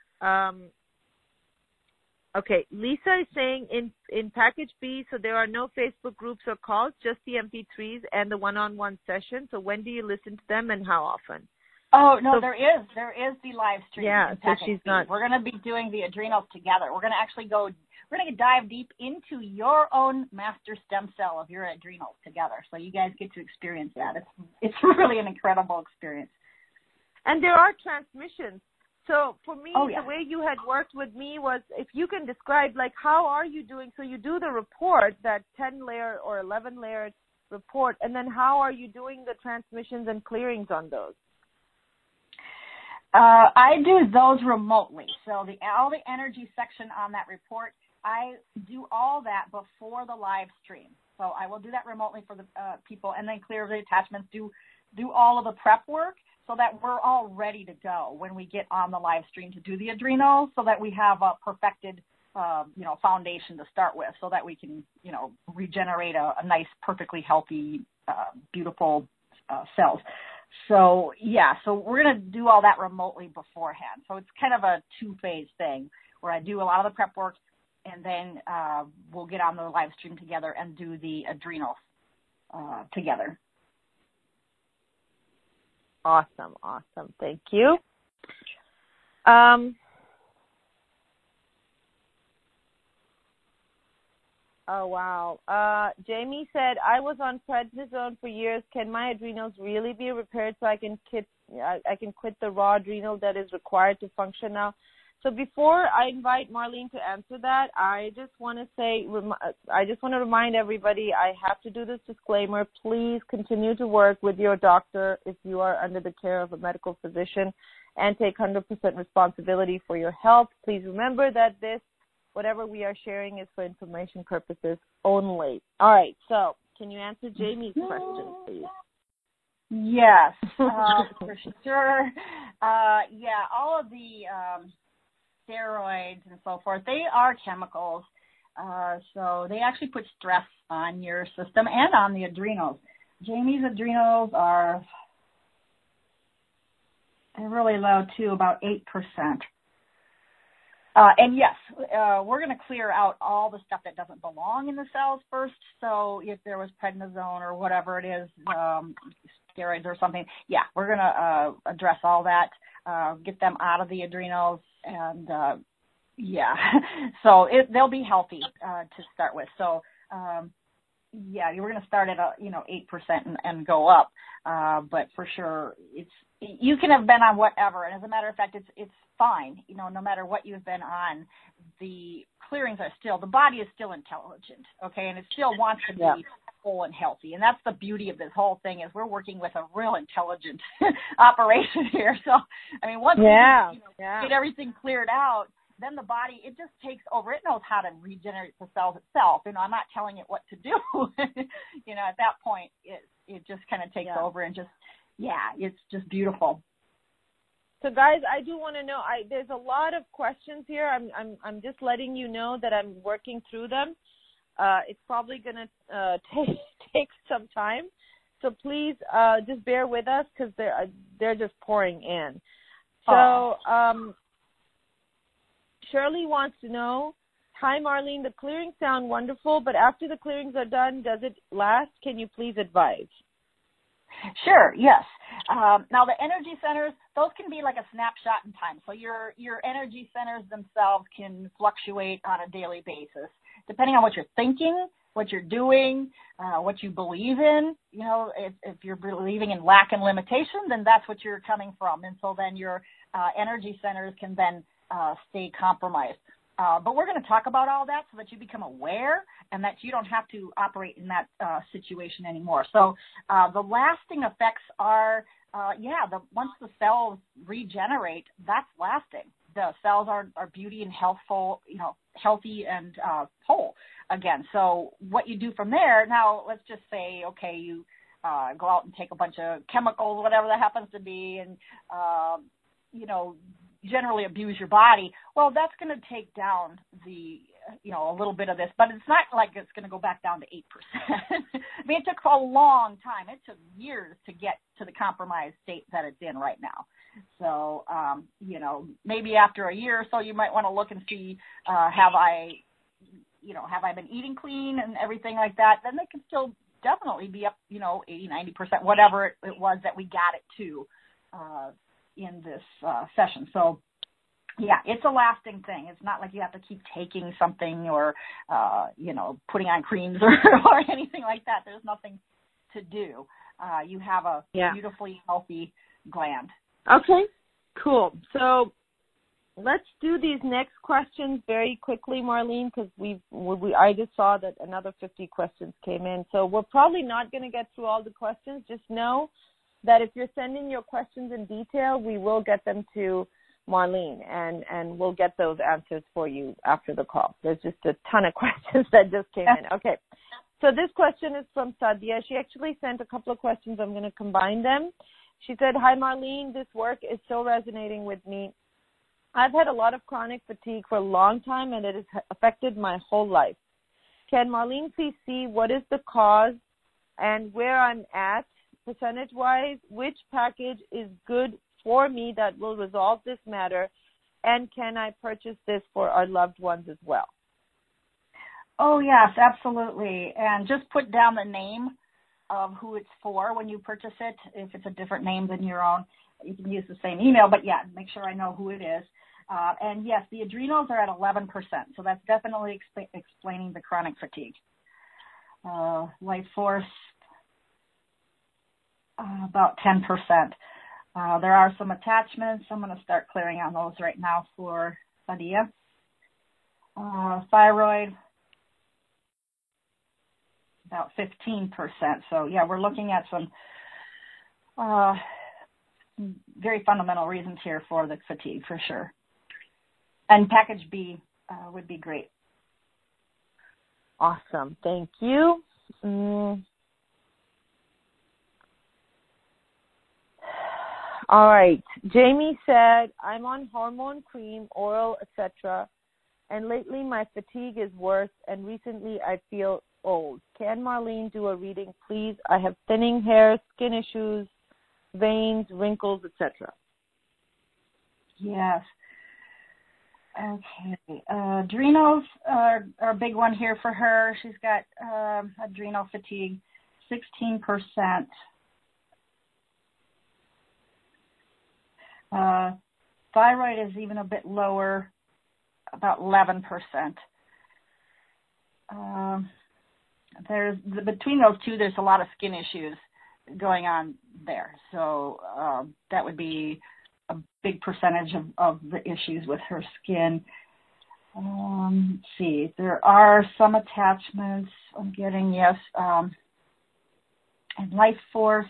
Okay, Lisa is saying in package B, so there are no Facebook groups or calls, just the MP3s and the one-on-one session. So when do you listen to them and how often? Oh, no, there is the live stream. Yeah, so she's not. We're going to be doing the adrenals together. We're going to actually we're going to dive deep into your own master stem cell of your adrenals together. So you guys get to experience that. It's really an incredible experience. And there are transmissions. So for me, the way you had worked with me was if you can describe, like, how are you doing? So you do the report, that 10-layer or 11-layer report, and then how are you doing the transmissions and clearings on those? I do those remotely. So all the energy section on that report, I do all that before the live stream. So I will do that remotely for the people and then clear the attachments, do all of the prep work, so that we're all ready to go when we get on the live stream to do the adrenals, so that we have a perfected, foundation to start with, so that we can, regenerate a nice, perfectly healthy, beautiful cells. So we're going to do all that remotely beforehand. So it's kind of a two-phase thing where I do a lot of the prep work, and then we'll get on the live stream together and do the adrenals together. Awesome. Thank you. Oh, wow. Jamie said, I was on prednisone for years. Can my adrenals really be repaired so I can quit the raw adrenal that is required to function now? So before I invite Marlene to answer that, I just want to remind everybody, I have to do this disclaimer. Please continue to work with your doctor if you are under the care of a medical physician, and take 100% responsibility for your health. Please remember that whatever we are sharing is for information purposes only. All right, so can you answer Jamie's question, please? Yes, for sure. All of the steroids and so forth, they are chemicals. So they actually put stress on your system and on the adrenals. Jamie's adrenals are really low too, about 8%. And yes, we're going to clear out all the stuff that doesn't belong in the cells first. So if there was prednisone or whatever it is, steroids or something, we're going to address all that, get them out of the adrenals, and so they'll be healthy to start with. So we're going to start at 8% and go up, but for sure you can have been on whatever, and as a matter of fact, it's fine. No matter what you've been on, the clearings are still, the body is still intelligent, okay, and it still wants to be whole and healthy, and that's the beauty of this whole thing, is we're working with a real intelligent operation here. So once we get everything cleared out, then the body, it just takes over. It knows how to regenerate the cells itself. I'm not telling it what to do. At that point, it just kind of takes over and just, it's just beautiful. So guys, I do want to know, there's a lot of questions here. I'm just letting you know that I'm working through them. It's probably going to take some time. So please just bear with us, because they're just pouring in. So Shirley wants to know, hi Marlene, the clearings sound wonderful, but after the clearings are done, does it last? Can you please advise? Sure, yes. Now the energy centers, those can be like a snapshot in time. So your energy centers themselves can fluctuate on a daily basis, depending on what you're thinking, what you're doing, what you believe in. If you're believing in lack and limitation, then that's what you're coming from. And so then your energy centers can then stay compromised. But we're going to talk about all that so that you become aware and that you don't have to operate in that situation anymore. So the lasting effects are, once the cells regenerate, that's lasting. The cells are beauty and healthful, healthy and whole again. So what you do from there, now let's just say, okay, you go out and take a bunch of chemicals, whatever that happens to be, and, generally abuse your body. Well, that's going to take down a little bit of this, but it's not like it's going to go back down to 8%. I mean, it took a long time. It took years to get to the compromised state that it's in right now. So, maybe after a year or so, you might want to look and see, have I been eating clean and everything like that? Then they can still definitely be up, 80, 90%, whatever it was that we got it to in this session. So, yeah, it's a lasting thing. It's not like you have to keep taking something or, putting on creams or anything like that. There's nothing to do. You have a beautifully healthy gland. Okay, cool. So let's do these next questions very quickly, Marlene, because I just saw that another 50 questions came in. So we're probably not going to get through all the questions. Just know that if you're sending your questions in detail, we will get them to Marlene, and we'll get those answers for you after the call. There's just a ton of questions that just came in. Okay, so this question is from Sadia. She actually sent a couple of questions. I'm going to combine them. She said, "Hi, Marlene. This work is so resonating with me. I've had a lot of chronic fatigue for a long time, and it has affected my whole life. Can Marlene please see what is the cause and where I'm at, percentage-wise, which package is good for me that will resolve this matter, and can I purchase this for our loved ones as well?" Oh, yes, absolutely. And just put down the name of who it's for when you purchase it. If it's a different name than your own, you can use the same email, but yeah, make sure I know who it is. And yes, the adrenals are at 11%, so that's definitely explaining the chronic fatigue. Life force, about 10%. There are some attachments. I'm going to start clearing on those right now for Sadia. Thyroid, about 15%. So, yeah, we're looking at some very fundamental reasons here for the fatigue, for sure. And package B would be great. Awesome. Thank you. All right. Jamie said, "I'm on hormone cream, oral, etc., and lately my fatigue is worse, and recently I feel old. Can Marlene do a reading, please? I have thinning hair, skin issues, veins, wrinkles, etc." Yes. Okay. Adrenals are a big one here for her. She's got adrenal fatigue, 16%. Thyroid is even a bit lower, about 11%. Between those two, there's a lot of skin issues going on there. So that would be a big percentage of the issues with her skin. Let's see. There are some attachments I'm getting, yes. And life force,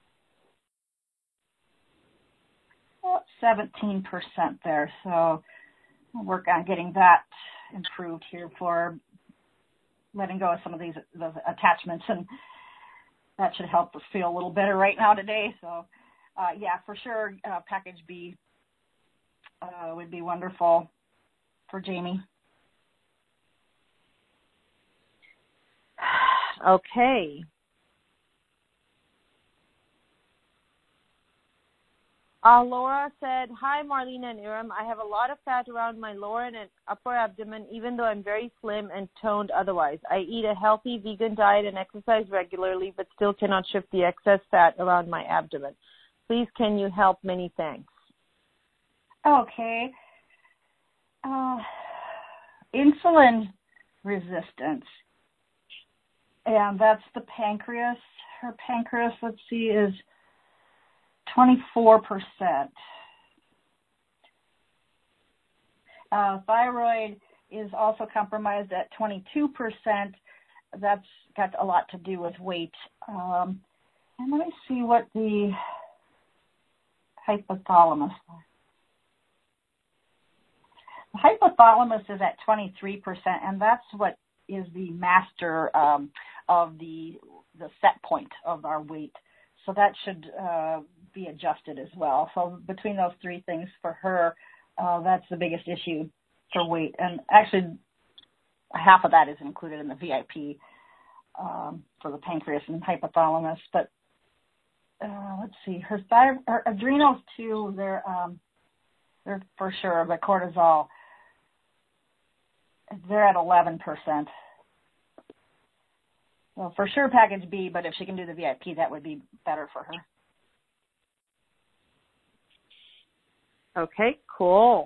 17% there. So I'll work on getting that improved here for letting go of some of those attachments, and that should help us feel a little better right now today. So, yeah, for sure, package B would be wonderful for Jamie. Okay. Laura said, "Hi, Marlene and Iram. I have a lot of fat around my lower and upper abdomen, even though I'm very slim and toned otherwise. I eat a healthy vegan diet and exercise regularly, but still cannot shift the excess fat around my abdomen. Please, can you help? Many thanks." Okay. Insulin resistance. And that's the pancreas. Her pancreas, let's see, is 24%. Thyroid is also compromised at 22%. That's got a lot to do with weight. And let me see what the hypothalamus is. The hypothalamus is at 23%, and that's what is the master of the set point of our weight. So that should be adjusted as well. So between those three things for her, that's the biggest issue for weight. And actually, half of that is included in the VIP for the pancreas and hypothalamus. But let's see, her adrenals too. They're for sure the cortisol. They're at 11%. Well, for sure package B, but if she can do the VIP, that would be better for her. Okay, cool.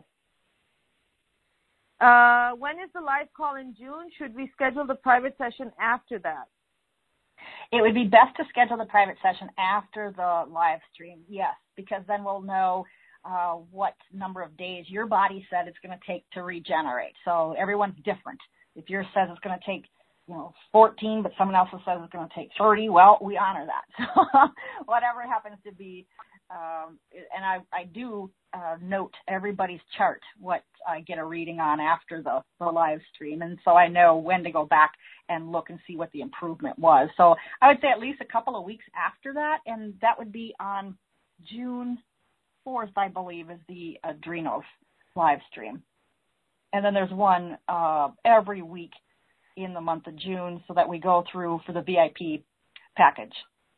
When is the live call in June? Should we schedule the private session after that? It would be best to schedule the private session after the live stream, yes, because then we'll know what number of days your body said it's going to take to regenerate. So everyone's different. If yours says it's going to take 14, but someone else says it's going to take 30, well, we honor that. So whatever it happens to be. And I do note everybody's chart, what I get a reading on after the live stream. And so I know when to go back and look and see what the improvement was. So I would say at least a couple of weeks after that, and that would be on June 4th, I believe, is the adrenals live stream. And then there's one every week in the month of June so that we go through for the VIP package.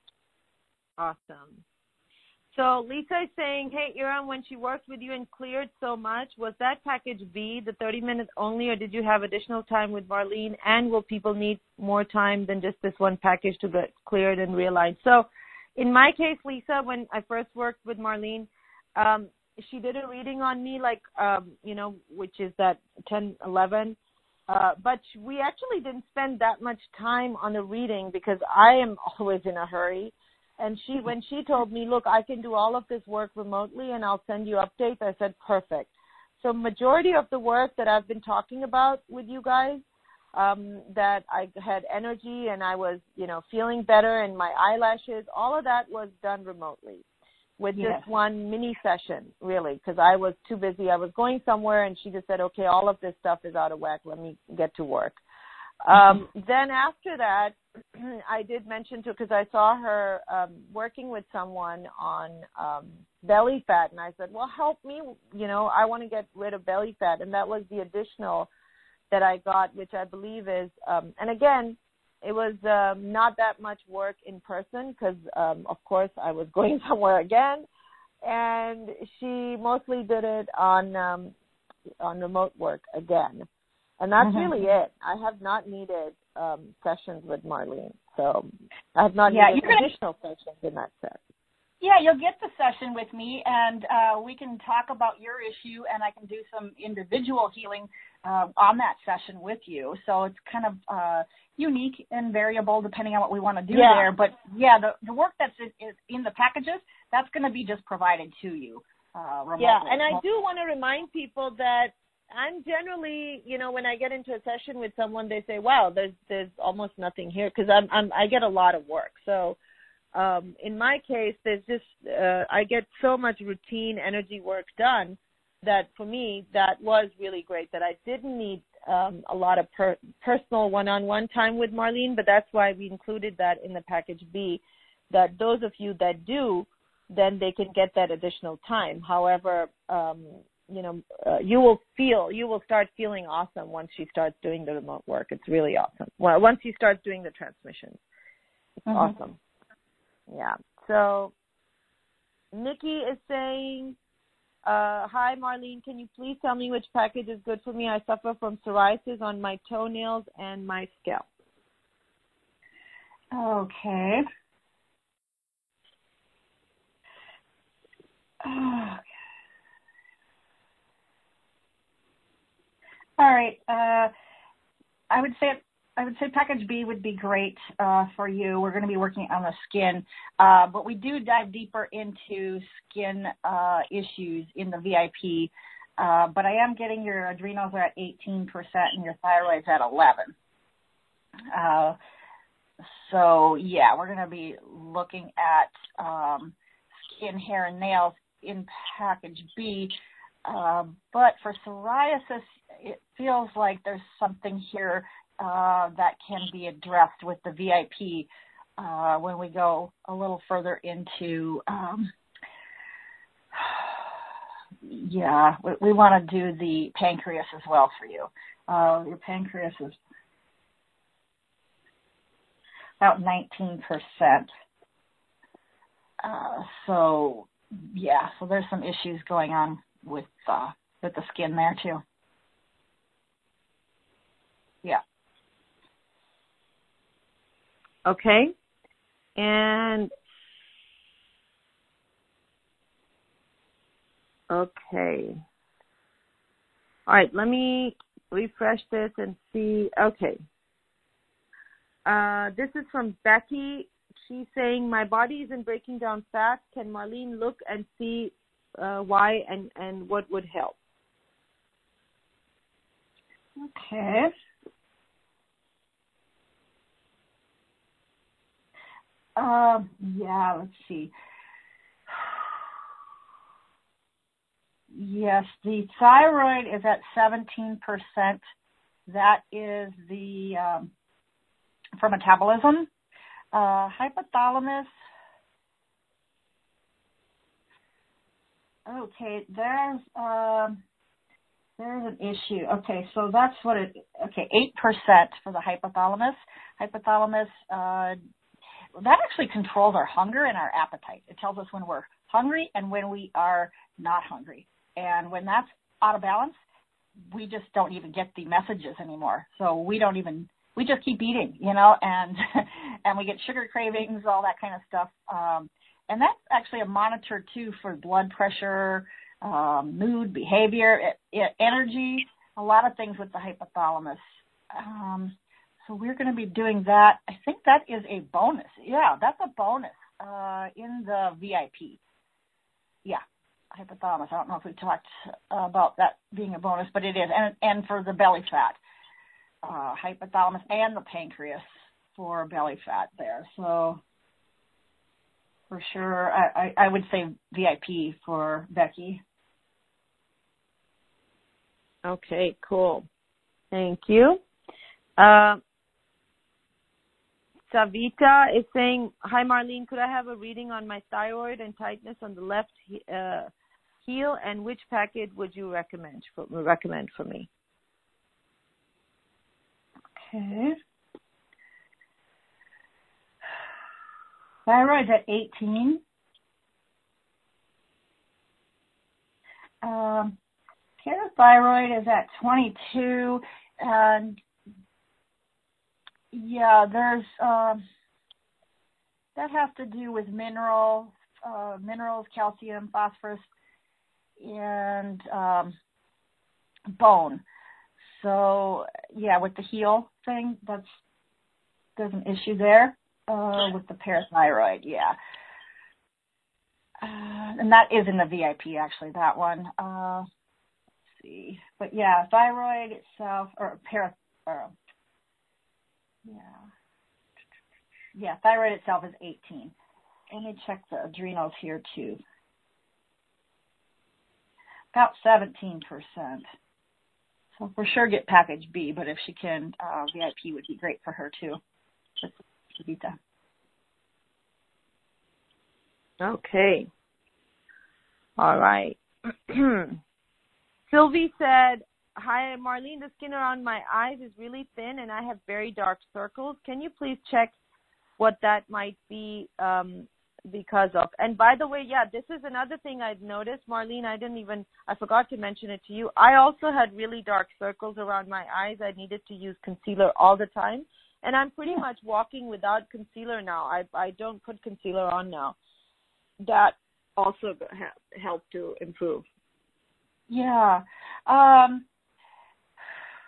Awesome. So Lisa is saying, hey, Iram, when she worked with you and cleared so much, was that package B, the 30 minutes only, or did you have additional time with Marlene? And will people need more time than just this one package to get cleared and realigned? So in my case, Lisa, when I first worked with Marlene, she did a reading on me, which is that 10, 11. But we actually didn't spend that much time on the reading because I am always in a hurry. And when she told me, look, I can do all of this work remotely and I'll send you updates, I said, perfect. So majority of the work that I've been talking about with you guys, that I had energy and I was, feeling better and my eyelashes, all of that was done remotely with just one mini session, really, because I was too busy. I was going somewhere and she just said, okay, all of this stuff is out of whack. Let me get to work. Then after that, I did mention to, because I saw her working with someone on belly fat, and I said, well, help me, I want to get rid of belly fat, and that was the additional that I got, which I believe is, and again, it was not that much work in person because, of course, I was going somewhere again, and she mostly did it on remote work again. And that's really it. I have not needed sessions with Marlene. So I have not needed additional sessions in that set. Yeah, you'll get the session with me, and we can talk about your issue, and I can do some individual healing on that session with you. So it's kind of unique and variable depending on what we want to do there. But, the work that's in the packages, that's going to be just provided to you remotely. Yeah, and I do want to remind people that I'm generally, when I get into a session with someone, they say, wow, there's almost nothing here, because I get a lot of work. So in my case, there's just, I get so much routine energy work done that for me, that was really great, that I didn't need a lot of personal one-on-one time with Marlene, but that's why we included that in the package B, that those of you that do, then they can get that additional time. However, you will start feeling awesome once she starts doing the remote work. It's really awesome. Well, once she starts doing the transmissions, it's awesome. Yeah. So Nikki is saying, hi, Marlene, can you please tell me which package is good for me? I suffer from psoriasis on my toenails and my scalp. Okay. All right. I would say package B would be great for you. We're going to be working on the skin, but we do dive deeper into skin issues in the VIP But I am getting your adrenals are at 18% and your thyroid's at 11. So yeah, we're going to be looking at skin, hair, and nails in package B. But for psoriasis, it feels like there's something here that can be addressed with the VIP when we go a little further into, we want to do the pancreas as well for you. Your pancreas is about 19%. So there's some issues going on with the skin there too. Yeah. Okay. And okay. All right, let me refresh this and see. Okay. This is from Becky. She's saying, my body isn't breaking down fat. Can Marlene look and see why and what would help? Okay. Let's see. Yes, the thyroid is at 17%. That is the for metabolism. Hypothalamus. Okay, there's an issue. Okay, so that's what 8% for the hypothalamus. Hypothalamus, that actually controls our hunger and our appetite. It tells us when we're hungry and when we are not hungry. And when that's out of balance, we just don't even get the messages anymore. So we just keep eating, and we get sugar cravings, all that kind of stuff. And that's actually a monitor too for blood pressure, mood, behavior, energy, a lot of things with the hypothalamus. So we're going to be doing that. I think that is a bonus. Yeah, that's a bonus in the VIP. Yeah, hypothalamus. I don't know if we talked about that being a bonus, but it is. And for the belly fat, hypothalamus and the pancreas for belly fat there. So for sure, I would say VIP for Becky. Okay, cool. Thank you. Savita is saying, hi Marlene, could I have a reading on my thyroid and tightness on the left heel, and which package would you recommend for me? Okay. Thyroid's at 18. Parathyroid is at 22, and there's that has to do with minerals, calcium, phosphorus, and bone. So with the heel thing, there's an issue there with the parathyroid. And that is in the VIP actually. That one. Let's see, but thyroid itself thyroid itself is 18. Let me check the adrenals here too. About 17%. So for sure get package B, but if she can, VIP would be great for her too. Okay. All right. Sylvie said, hi, Marlene, the skin around my eyes is really thin and I have very dark circles. Can you please check what that might be because of? And by the way, this is another thing I've noticed, Marlene. I forgot to mention it to you. I also had really dark circles around my eyes. I needed to use concealer all the time. And I'm pretty much walking without concealer now. I don't put concealer on now. That also helped to improve. Yeah.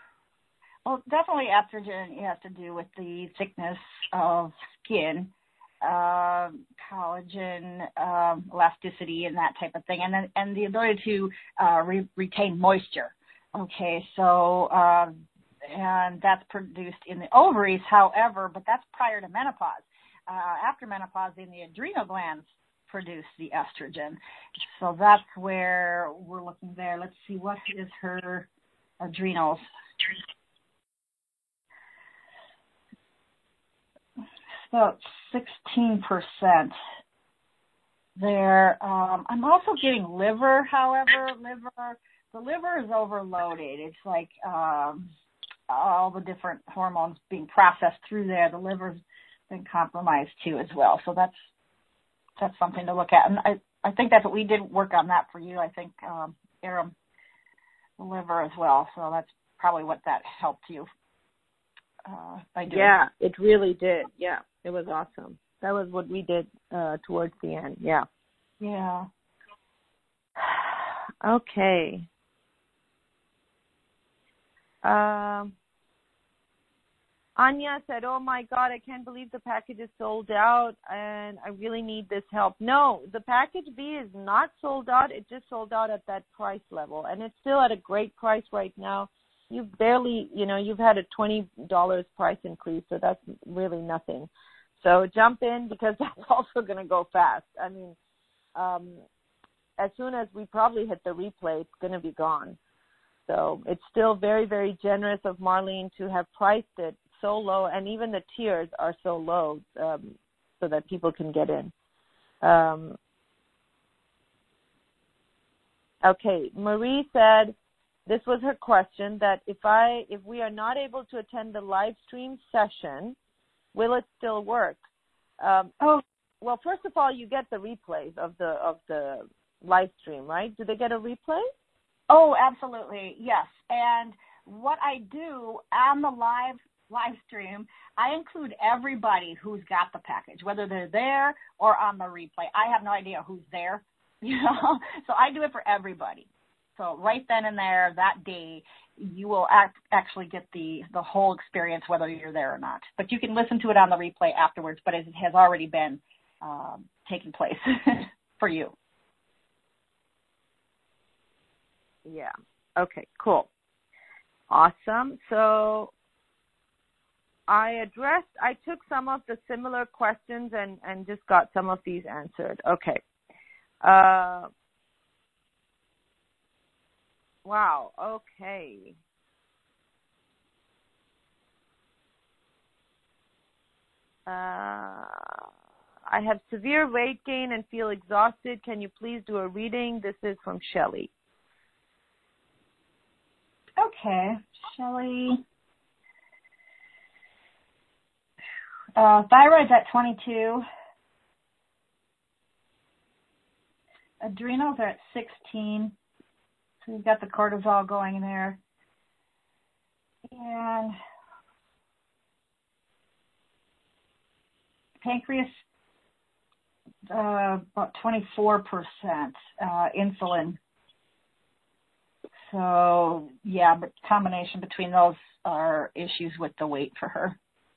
Well, definitely estrogen has to do with the thickness of skin. collagen, elasticity, and that type of thing, and the ability to retain moisture. Okay, so and that's produced in the ovaries, however, but that's prior to menopause. After menopause, in the adrenal glands produce the estrogen. So that's where we're looking there. Let's see, what is her adrenals? About 16% there. I'm also getting liver, however. The liver is overloaded. It's like all the different hormones being processed through there. The liver's been compromised too as well. So that's something to look at. And I think that's what we did work on that for you. I think Aram, the liver as well. So that's probably what that helped you by doing. Yeah, it really did. Yeah, it was awesome. That was what we did towards the end. Yeah. Yeah. Okay. Anya said, "Oh my God, I can't believe the package is sold out and I really need this help." No, the package B is not sold out. It just sold out at that price level, and it's still at a great price right now. You've barely, you've had a $20 price increase, so that's really nothing. So jump in, because that's also going to go fast. I mean, as soon as we probably hit the replay, it's going to be gone. So it's still very, very generous of Marlene to have priced it so low, and even the tiers are so low so that people can get in. Okay, Marie said this was her question, that if we are not able to attend the live stream session, will it still work? Well, first of all, you get the replays of the live stream, right? Do they get a replay? Oh, absolutely, yes. And what I do on the live stream, I include everybody who's got the package, whether they're there or on the replay. I have no idea who's there, so I do it for everybody. So right then and there, that day, you will actually get the whole experience, whether you're there or not. But you can listen to it on the replay afterwards, but it has already been taking place for you. Yeah. Okay, cool. Awesome. So I took some of the similar questions and just got some of these answered. Okay. Wow. Okay. I have severe weight gain and feel exhausted. Can you please do a reading? This is from Shelley. Okay, Shelley. Thyroid's at 22. Adrenals are at 16. So you've got the cortisol going in there. And pancreas, about 24% insulin. So, yeah, but combination between those are issues with the weight for her.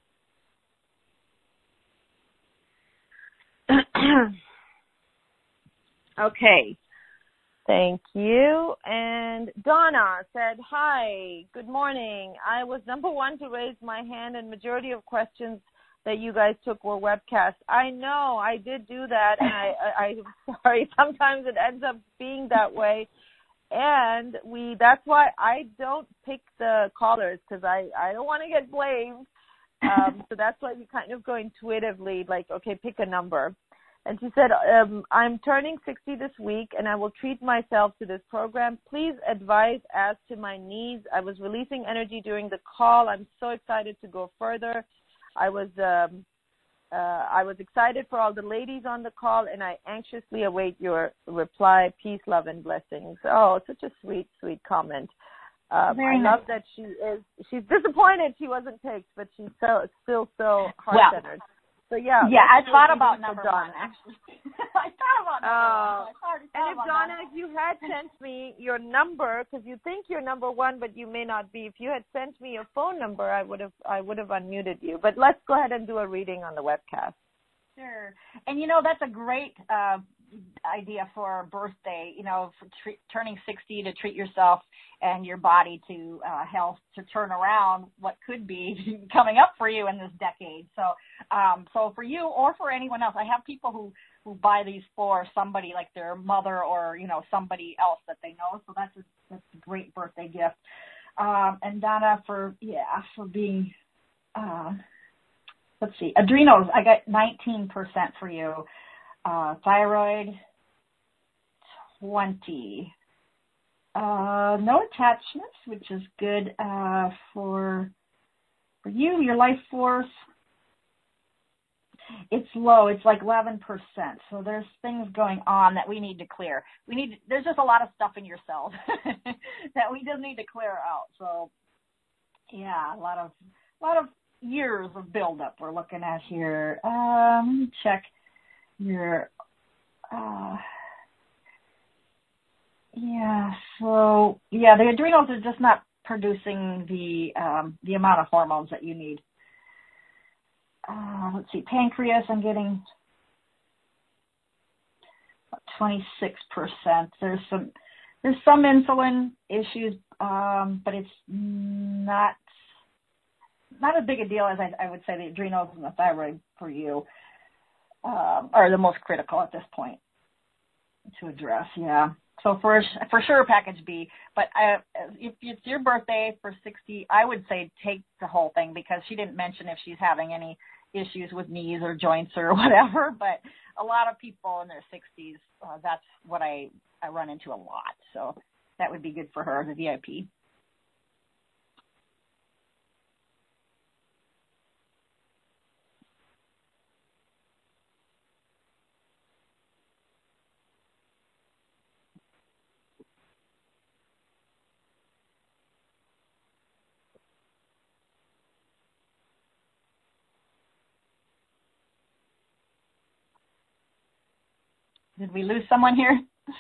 Okay. Thank you. And Donna said, "Hi, good morning. I was number one to raise my hand, and majority of questions that you guys took were webcasts." I know, I did do that, and I'm sorry. Sometimes it ends up being that way. And that's why I don't pick the callers, because I don't want to get blamed. So that's why we kind of go intuitively, like, okay, pick a number. And she said, "I'm turning 60 this week, and I will treat myself to this program. Please advise as to my needs. I was releasing energy during the call. I'm so excited to go further. I was excited for all the ladies on the call, and I anxiously await your reply. Peace, love, and blessings." Oh, such a sweet, sweet comment. I love that she's disappointed she wasn't picked, but she's still so heart-centered. So, yeah, I thought about number one, actually. I thought about number one. And if, Donna, if you had sent me your number, because you think you're number one, but you may not be, if you had sent me your phone number, I would have unmuted you. But let's go ahead and do a reading on the webcast. Sure. And, that's a great idea for a birthday, for turning 60 to treat yourself and your body to health to turn around what could be coming up for you in this decade. So for you or for anyone else, I have people who buy these for somebody like their mother or, somebody else that they know. So that's a great birthday gift. And Donna, for being, let's see, adrenals, I got 19% for you. Thyroid, 20. No attachments, which is good for you. Your life force, it's low. It's like 11%. So there's things going on that we need to clear. There's just a lot of stuff in your cells that we just need to clear out. So yeah, a lot of years of buildup we're looking at here. Let me check your the adrenals are just not producing the amount of hormones that you need. Let's see, pancreas, I'm getting 26%. There's some insulin issues, but it's not as big a deal as I would say the adrenals and the thyroid for you are the most critical at this point to address. Yeah. So for sure, package B. But if it's your birthday for 60, I would say take the whole thing because she didn't mention if she's having any issues with knees or joints or whatever. But a lot of people in their 60s, that's what I run into a lot. So that would be good for her, the VIP. Did we lose someone here?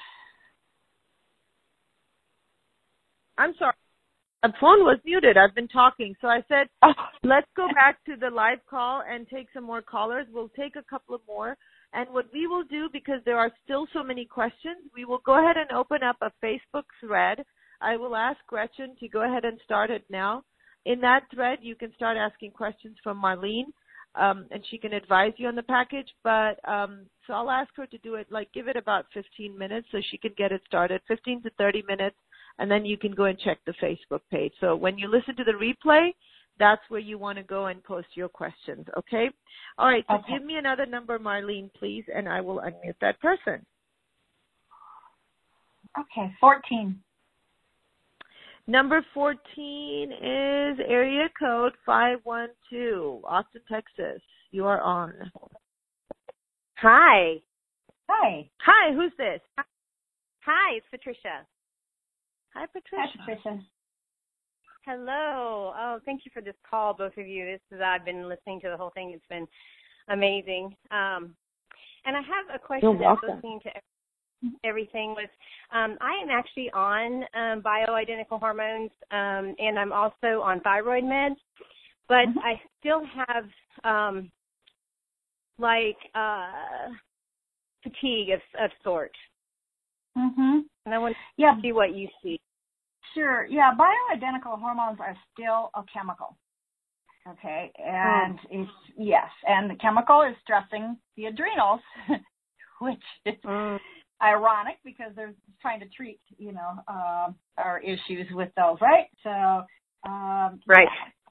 I'm sorry. The phone was muted. I've been talking. So I said, let's go back to the live call and take some more callers. We'll take a couple of more. And what we will do, because there are still so many questions, we will go ahead and open up a Facebook thread. I will ask Gretchen to go ahead and start it now. In that thread, you can start asking questions from Marlene. And she can advise you on the package, but so I'll ask her to do it, give it about 15 minutes so she can get it started, 15 to 30 minutes, and then you can go and check the Facebook page. So when you listen to the replay, that's where you want to go and post your questions, okay? All right, so give me another number, Marlene, please, and I will unmute that person. Okay, 14. Number 14 is area code 512, Austin, Texas. You are on. Hi. Hi. Hi, who's this? Hi, it's Patricia. Hi, Patricia. Hi, Patricia. Hello. Oh, thank you for this call, both of you. I've been listening to the whole thing. It's been amazing. And I have a question. You're welcome. Listening to everything was, I am actually on bioidentical hormones, and I'm also on thyroid meds, but I still have fatigue of sorts. And I want to see what you see. Sure. Yeah, bioidentical hormones are still a chemical. Okay, and and the chemical is stressing the adrenals, which is ironic because they're trying to treat, our issues with those, right? So, right.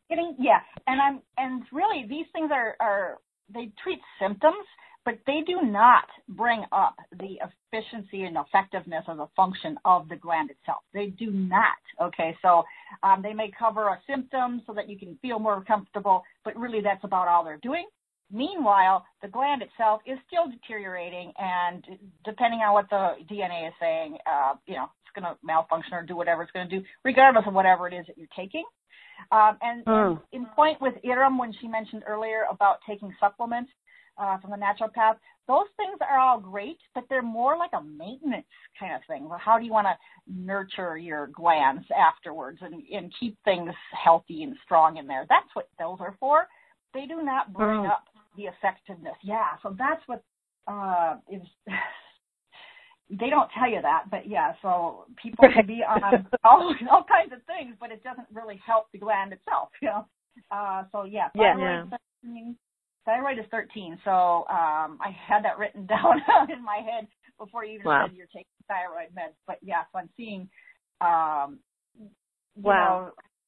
And really these things are they treat symptoms, but they do not bring up the efficiency and effectiveness of the function of the gland itself. They do not. Okay, so they may cover a symptom so that you can feel more comfortable, but really that's about all they're doing. Meanwhile, the gland itself is still deteriorating, and depending on what the DNA is saying, it's going to malfunction or do whatever it's going to do, regardless of whatever it is that you're taking. And in point with Iram, when she mentioned earlier about taking supplements from the naturopath, those things are all great, but they're more like a maintenance kind of thing. Well, how do you want to nurture your glands afterwards and keep things healthy and strong in there? That's what those are for. They do not bring up the effectiveness. Yeah, so that's what is. They don't tell you that, but yeah. So people can be on all kinds of things, but it doesn't really help the gland itself. So yeah, thyroid is 13. So I had that written down in my head before you even said you're taking thyroid meds. But yeah, so I'm seeing, you know,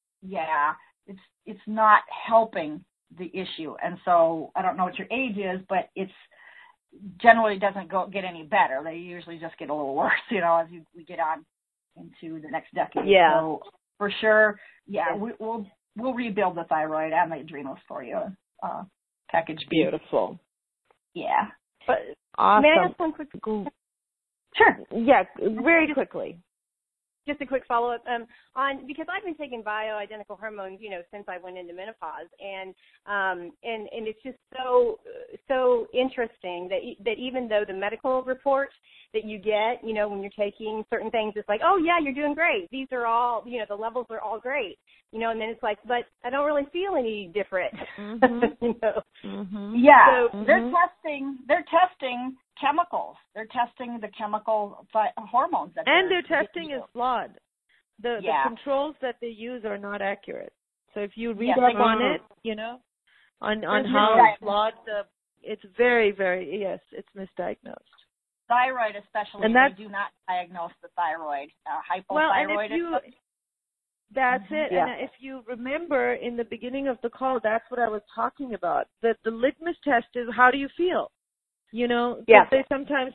it's not helping the issue. And so I don't know what your age is, but it's generally doesn't get any better. They usually just get a little worse, as we get on into the next decade. Yeah. So for sure, we'll rebuild the thyroid and the adrenals for you. Package B. Beautiful. Yeah. But awesome. May I ask one quick? Sure. Yeah, very quickly. Just a quick follow-up because I've been taking bioidentical hormones, since I went into menopause, and it's just so interesting that even though the medical reports that you get, when you're taking certain things, it's like, oh yeah, you're doing great. These are all, the levels are all great, and then it's like, but I don't really feel any different. Mm-hmm. Yeah, so, they're testing chemicals. They're testing the chemical hormones and their testing is flawed. The controls that they use are not accurate. So if you read up on it, on how flawed it's very, very, it's misdiagnosed. Thyroid especially, and they do not diagnose the thyroid. Hypothyroidism. That's it. Yeah. And if you remember in the beginning of the call, that's what I was talking about. That the litmus test is, how do you feel? They sometimes,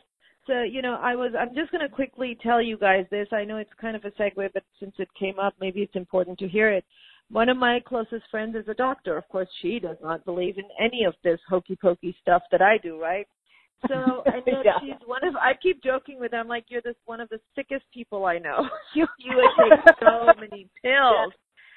I'm just going to quickly tell you guys this. I know it's kind of a segue, but since it came up, maybe it's important to hear it. One of my closest friends is a doctor. Of course, she does not believe in any of this hokey pokey stuff that I do, right? So I know she's I keep joking with her. I'm like, you're one of the sickest people I know. You take so many pills,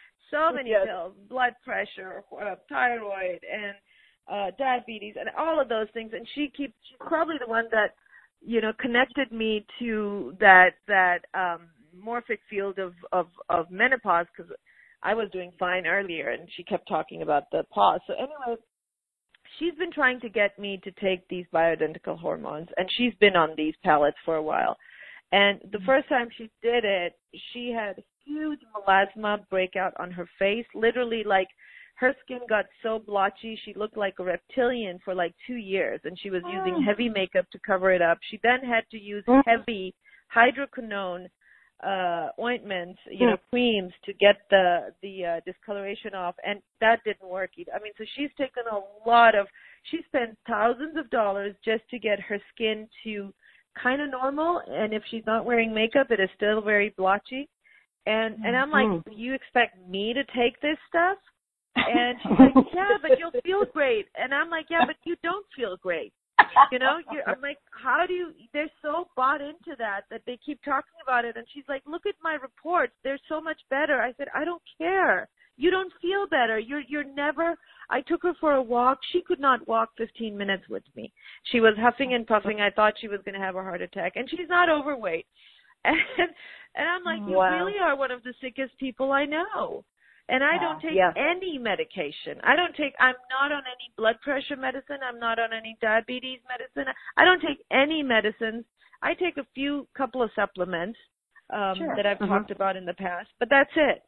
pills, blood pressure, thyroid, and diabetes, and all of those things. And she's probably the one that, connected me to that morphic field of menopause, because I was doing fine earlier, and she kept talking about the pause. So anyway, she's been trying to get me to take these bioidentical hormones, and she's been on these pellets for a while. And the first time she did it, she had huge melasma breakout on her face. Literally, like, her skin got so blotchy, she looked like a reptilian for like 2 years, and she was using heavy makeup to cover it up. She then had to use heavy hydroquinone ointments, creams to get the discoloration off, and that didn't work either. I mean, so she's taken she spent thousands of dollars just to get her skin to kind of normal, and if she's not wearing makeup, it is still very blotchy. And I'm like, you expect me to take this stuff? And she's like, yeah, but you'll feel great. And I'm like, yeah, but you don't feel great. I'm like, how do you, they're so bought into that they keep talking about it. And she's like, look at my reports. They're so much better. I said, I don't care. You don't feel better. You're never, I took her for a walk. She could not walk 15 minutes with me. She was huffing and puffing. I thought she was going to have a heart attack. And she's not overweight. And I'm like, you really are one of the sickest people I know. And I don't take any medication. I'm not on any blood pressure medicine. I'm not on any diabetes medicine. I don't take any medicines. I take a couple of supplements that I've talked about in the past, but that's it,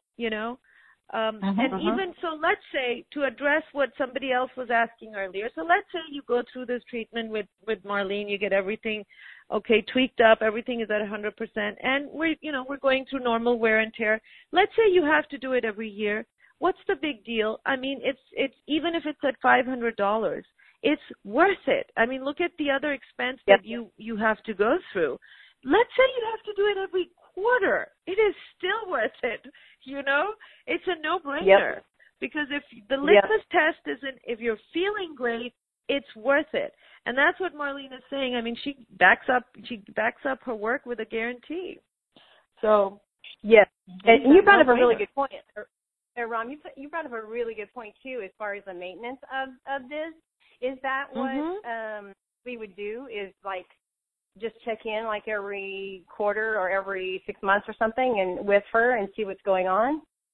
And even so, let's say, to address what somebody else was asking earlier, so let's say you go through this treatment with Marlene, you get everything tweaked up, everything is at 100%, and we're going through normal wear and tear. Let's say you have to do it every year. What's the big deal? I mean, it's even if it's at $500, it's worth it. I mean, look at the other expense that you have to go through. Let's say you have to do it every quarter. It is still worth it. It's a no-brainer. Because if the litmus test isn't, if you're feeling great, it's worth it. And that's what Marlene is saying. I mean, she backs up her work with a guarantee. So, yes. And you brought up a really good point. Ram, you brought up a really good point, too, as far as the maintenance of this. Is that what we would do, is like just check in like every quarter or every 6 months or something and with her and see what's going on?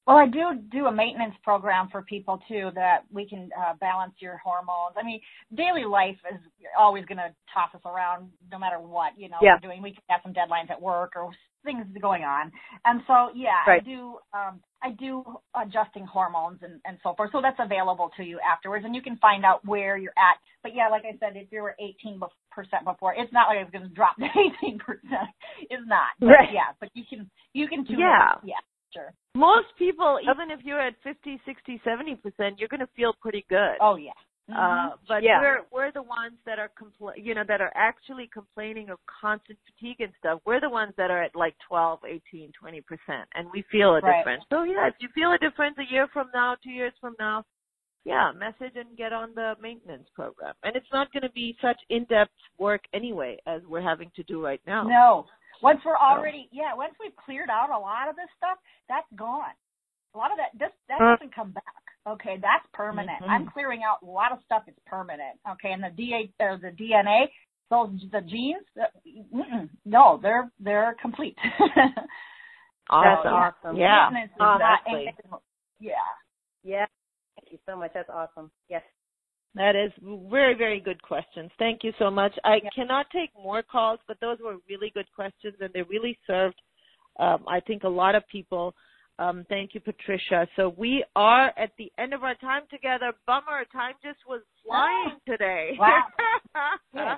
Well, I do a maintenance program for people too, that we can balance your hormones. I mean, daily life is always going to toss us around no matter what, we're doing. We can have some deadlines at work or things going on. And so, right. I do adjusting hormones and so forth. So that's available to you afterwards, and you can find out where you're at. But like I said, if you were 18% before, it's not like it's going to drop to 18%. It's not. But, right. But you can tune in. Yeah. Sure. Most people, even if you're at 50, 60, 70%, you're going to feel pretty good. Oh, yeah. Mm-hmm. But we're the ones that are that are actually complaining of constant fatigue and stuff. We're the ones that are at like 12, 18, 20%, and we feel a difference. So if you feel a difference a year from now, 2 years from now, message and get on the maintenance program. And it's not going to be such in-depth work anyway as we're having to do right now. No. Once we're already, once we've cleared out a lot of this stuff, that's gone. A lot of that doesn't come back. Okay, that's permanent. Mm-hmm. I'm clearing out a lot of stuff that's permanent. Okay, and the DNA, the genes, no, they're complete. Awesome. Yeah. Exactly. Yeah. Thank you so much. That's awesome. Yes. That is very, very good questions. Thank you so much. I cannot take more calls, but those were really good questions, and they really served, I think, a lot of people. Thank you, Patricia. So we are at the end of our time together. Bummer, time just was flying today. Wow.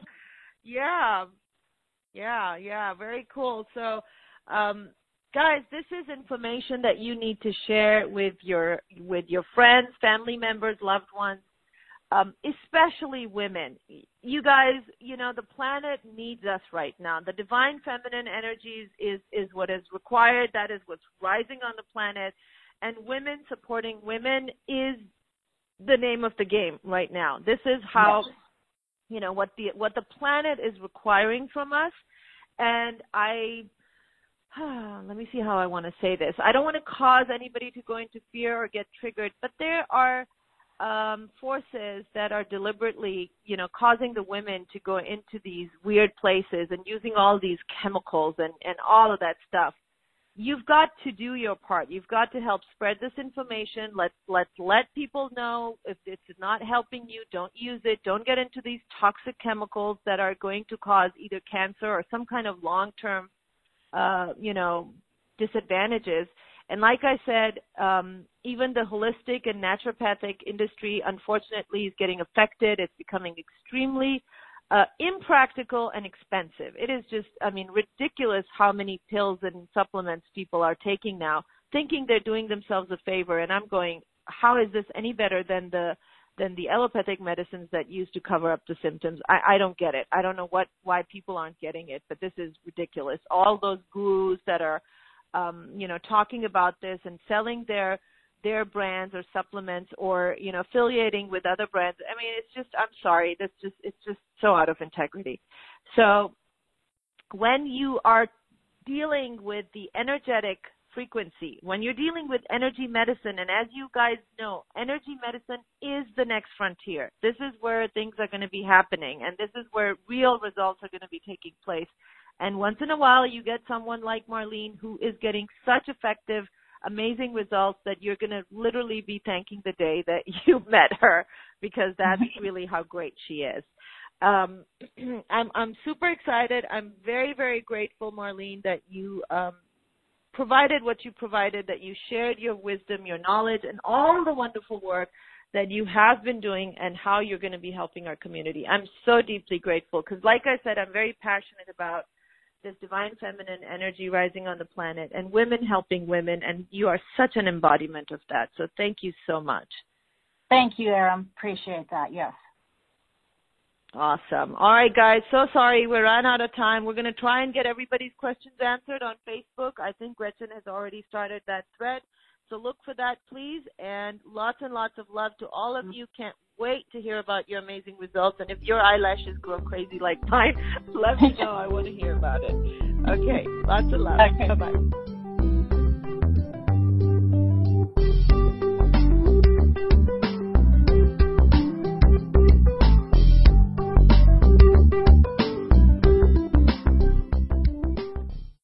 Yeah, very cool. So, guys, this is information that you need to share with your friends, family members, loved ones. Especially women. You guys, the planet needs us right now. The divine feminine energies is what is required. That is what's rising on the planet. And women supporting women is the name of the game right now. This is how, what the planet is requiring from us. And let me see how I want to say this. I don't want to cause anybody to go into fear or get triggered, but there are forces that are deliberately, causing the women to go into these weird places and using all these chemicals and all of that stuff. You've got to do your part. You've got to help spread this information. Let's let people know if it's not helping you, don't use it. Don't get into these toxic chemicals that are going to cause either cancer or some kind of long-term, disadvantages. And like I said, even the holistic and naturopathic industry, unfortunately, is getting affected. It's becoming extremely impractical and expensive. It is just, ridiculous how many pills and supplements people are taking now, thinking they're doing themselves a favor. And I'm going, how is this any better than the allopathic medicines that used to cover up the symptoms? I don't get it. I don't know why people aren't getting it, but this is ridiculous. All those gurus that are talking about this and selling their brands or supplements or, affiliating with other brands. It's just, I'm sorry, it's just so out of integrity. So when you are dealing with the energetic frequency, when you're dealing with energy medicine, and as you guys know, energy medicine is the next frontier. This is where things are going to be happening, and this is where real results are going to be taking place. And once in a while, you get someone like Marlene who is getting such effective, amazing results that you're going to literally be thanking the day that you met her, because that's really how great she is. I'm super excited. I'm very, very grateful, Marlene, that you provided what you provided, that you shared your wisdom, your knowledge, and all the wonderful work that you have been doing and how you're going to be helping our community. I'm so deeply grateful because, like I said, I'm very passionate about this divine feminine energy rising on the planet and women helping women, and you are such an embodiment of that. So thank you so much. Thank you, Aram. Appreciate that. Yes. Awesome. All right, guys. So sorry we ran out of time. We're going to try and get everybody's questions answered on Facebook. I think Gretchen has already started that thread. So look for that, please. And lots of love to all of you. Can't wait to hear about your amazing results. And if your eyelashes grow crazy like mine, let me know. I want to hear about it. Okay. Lots of love. Okay. Bye-bye.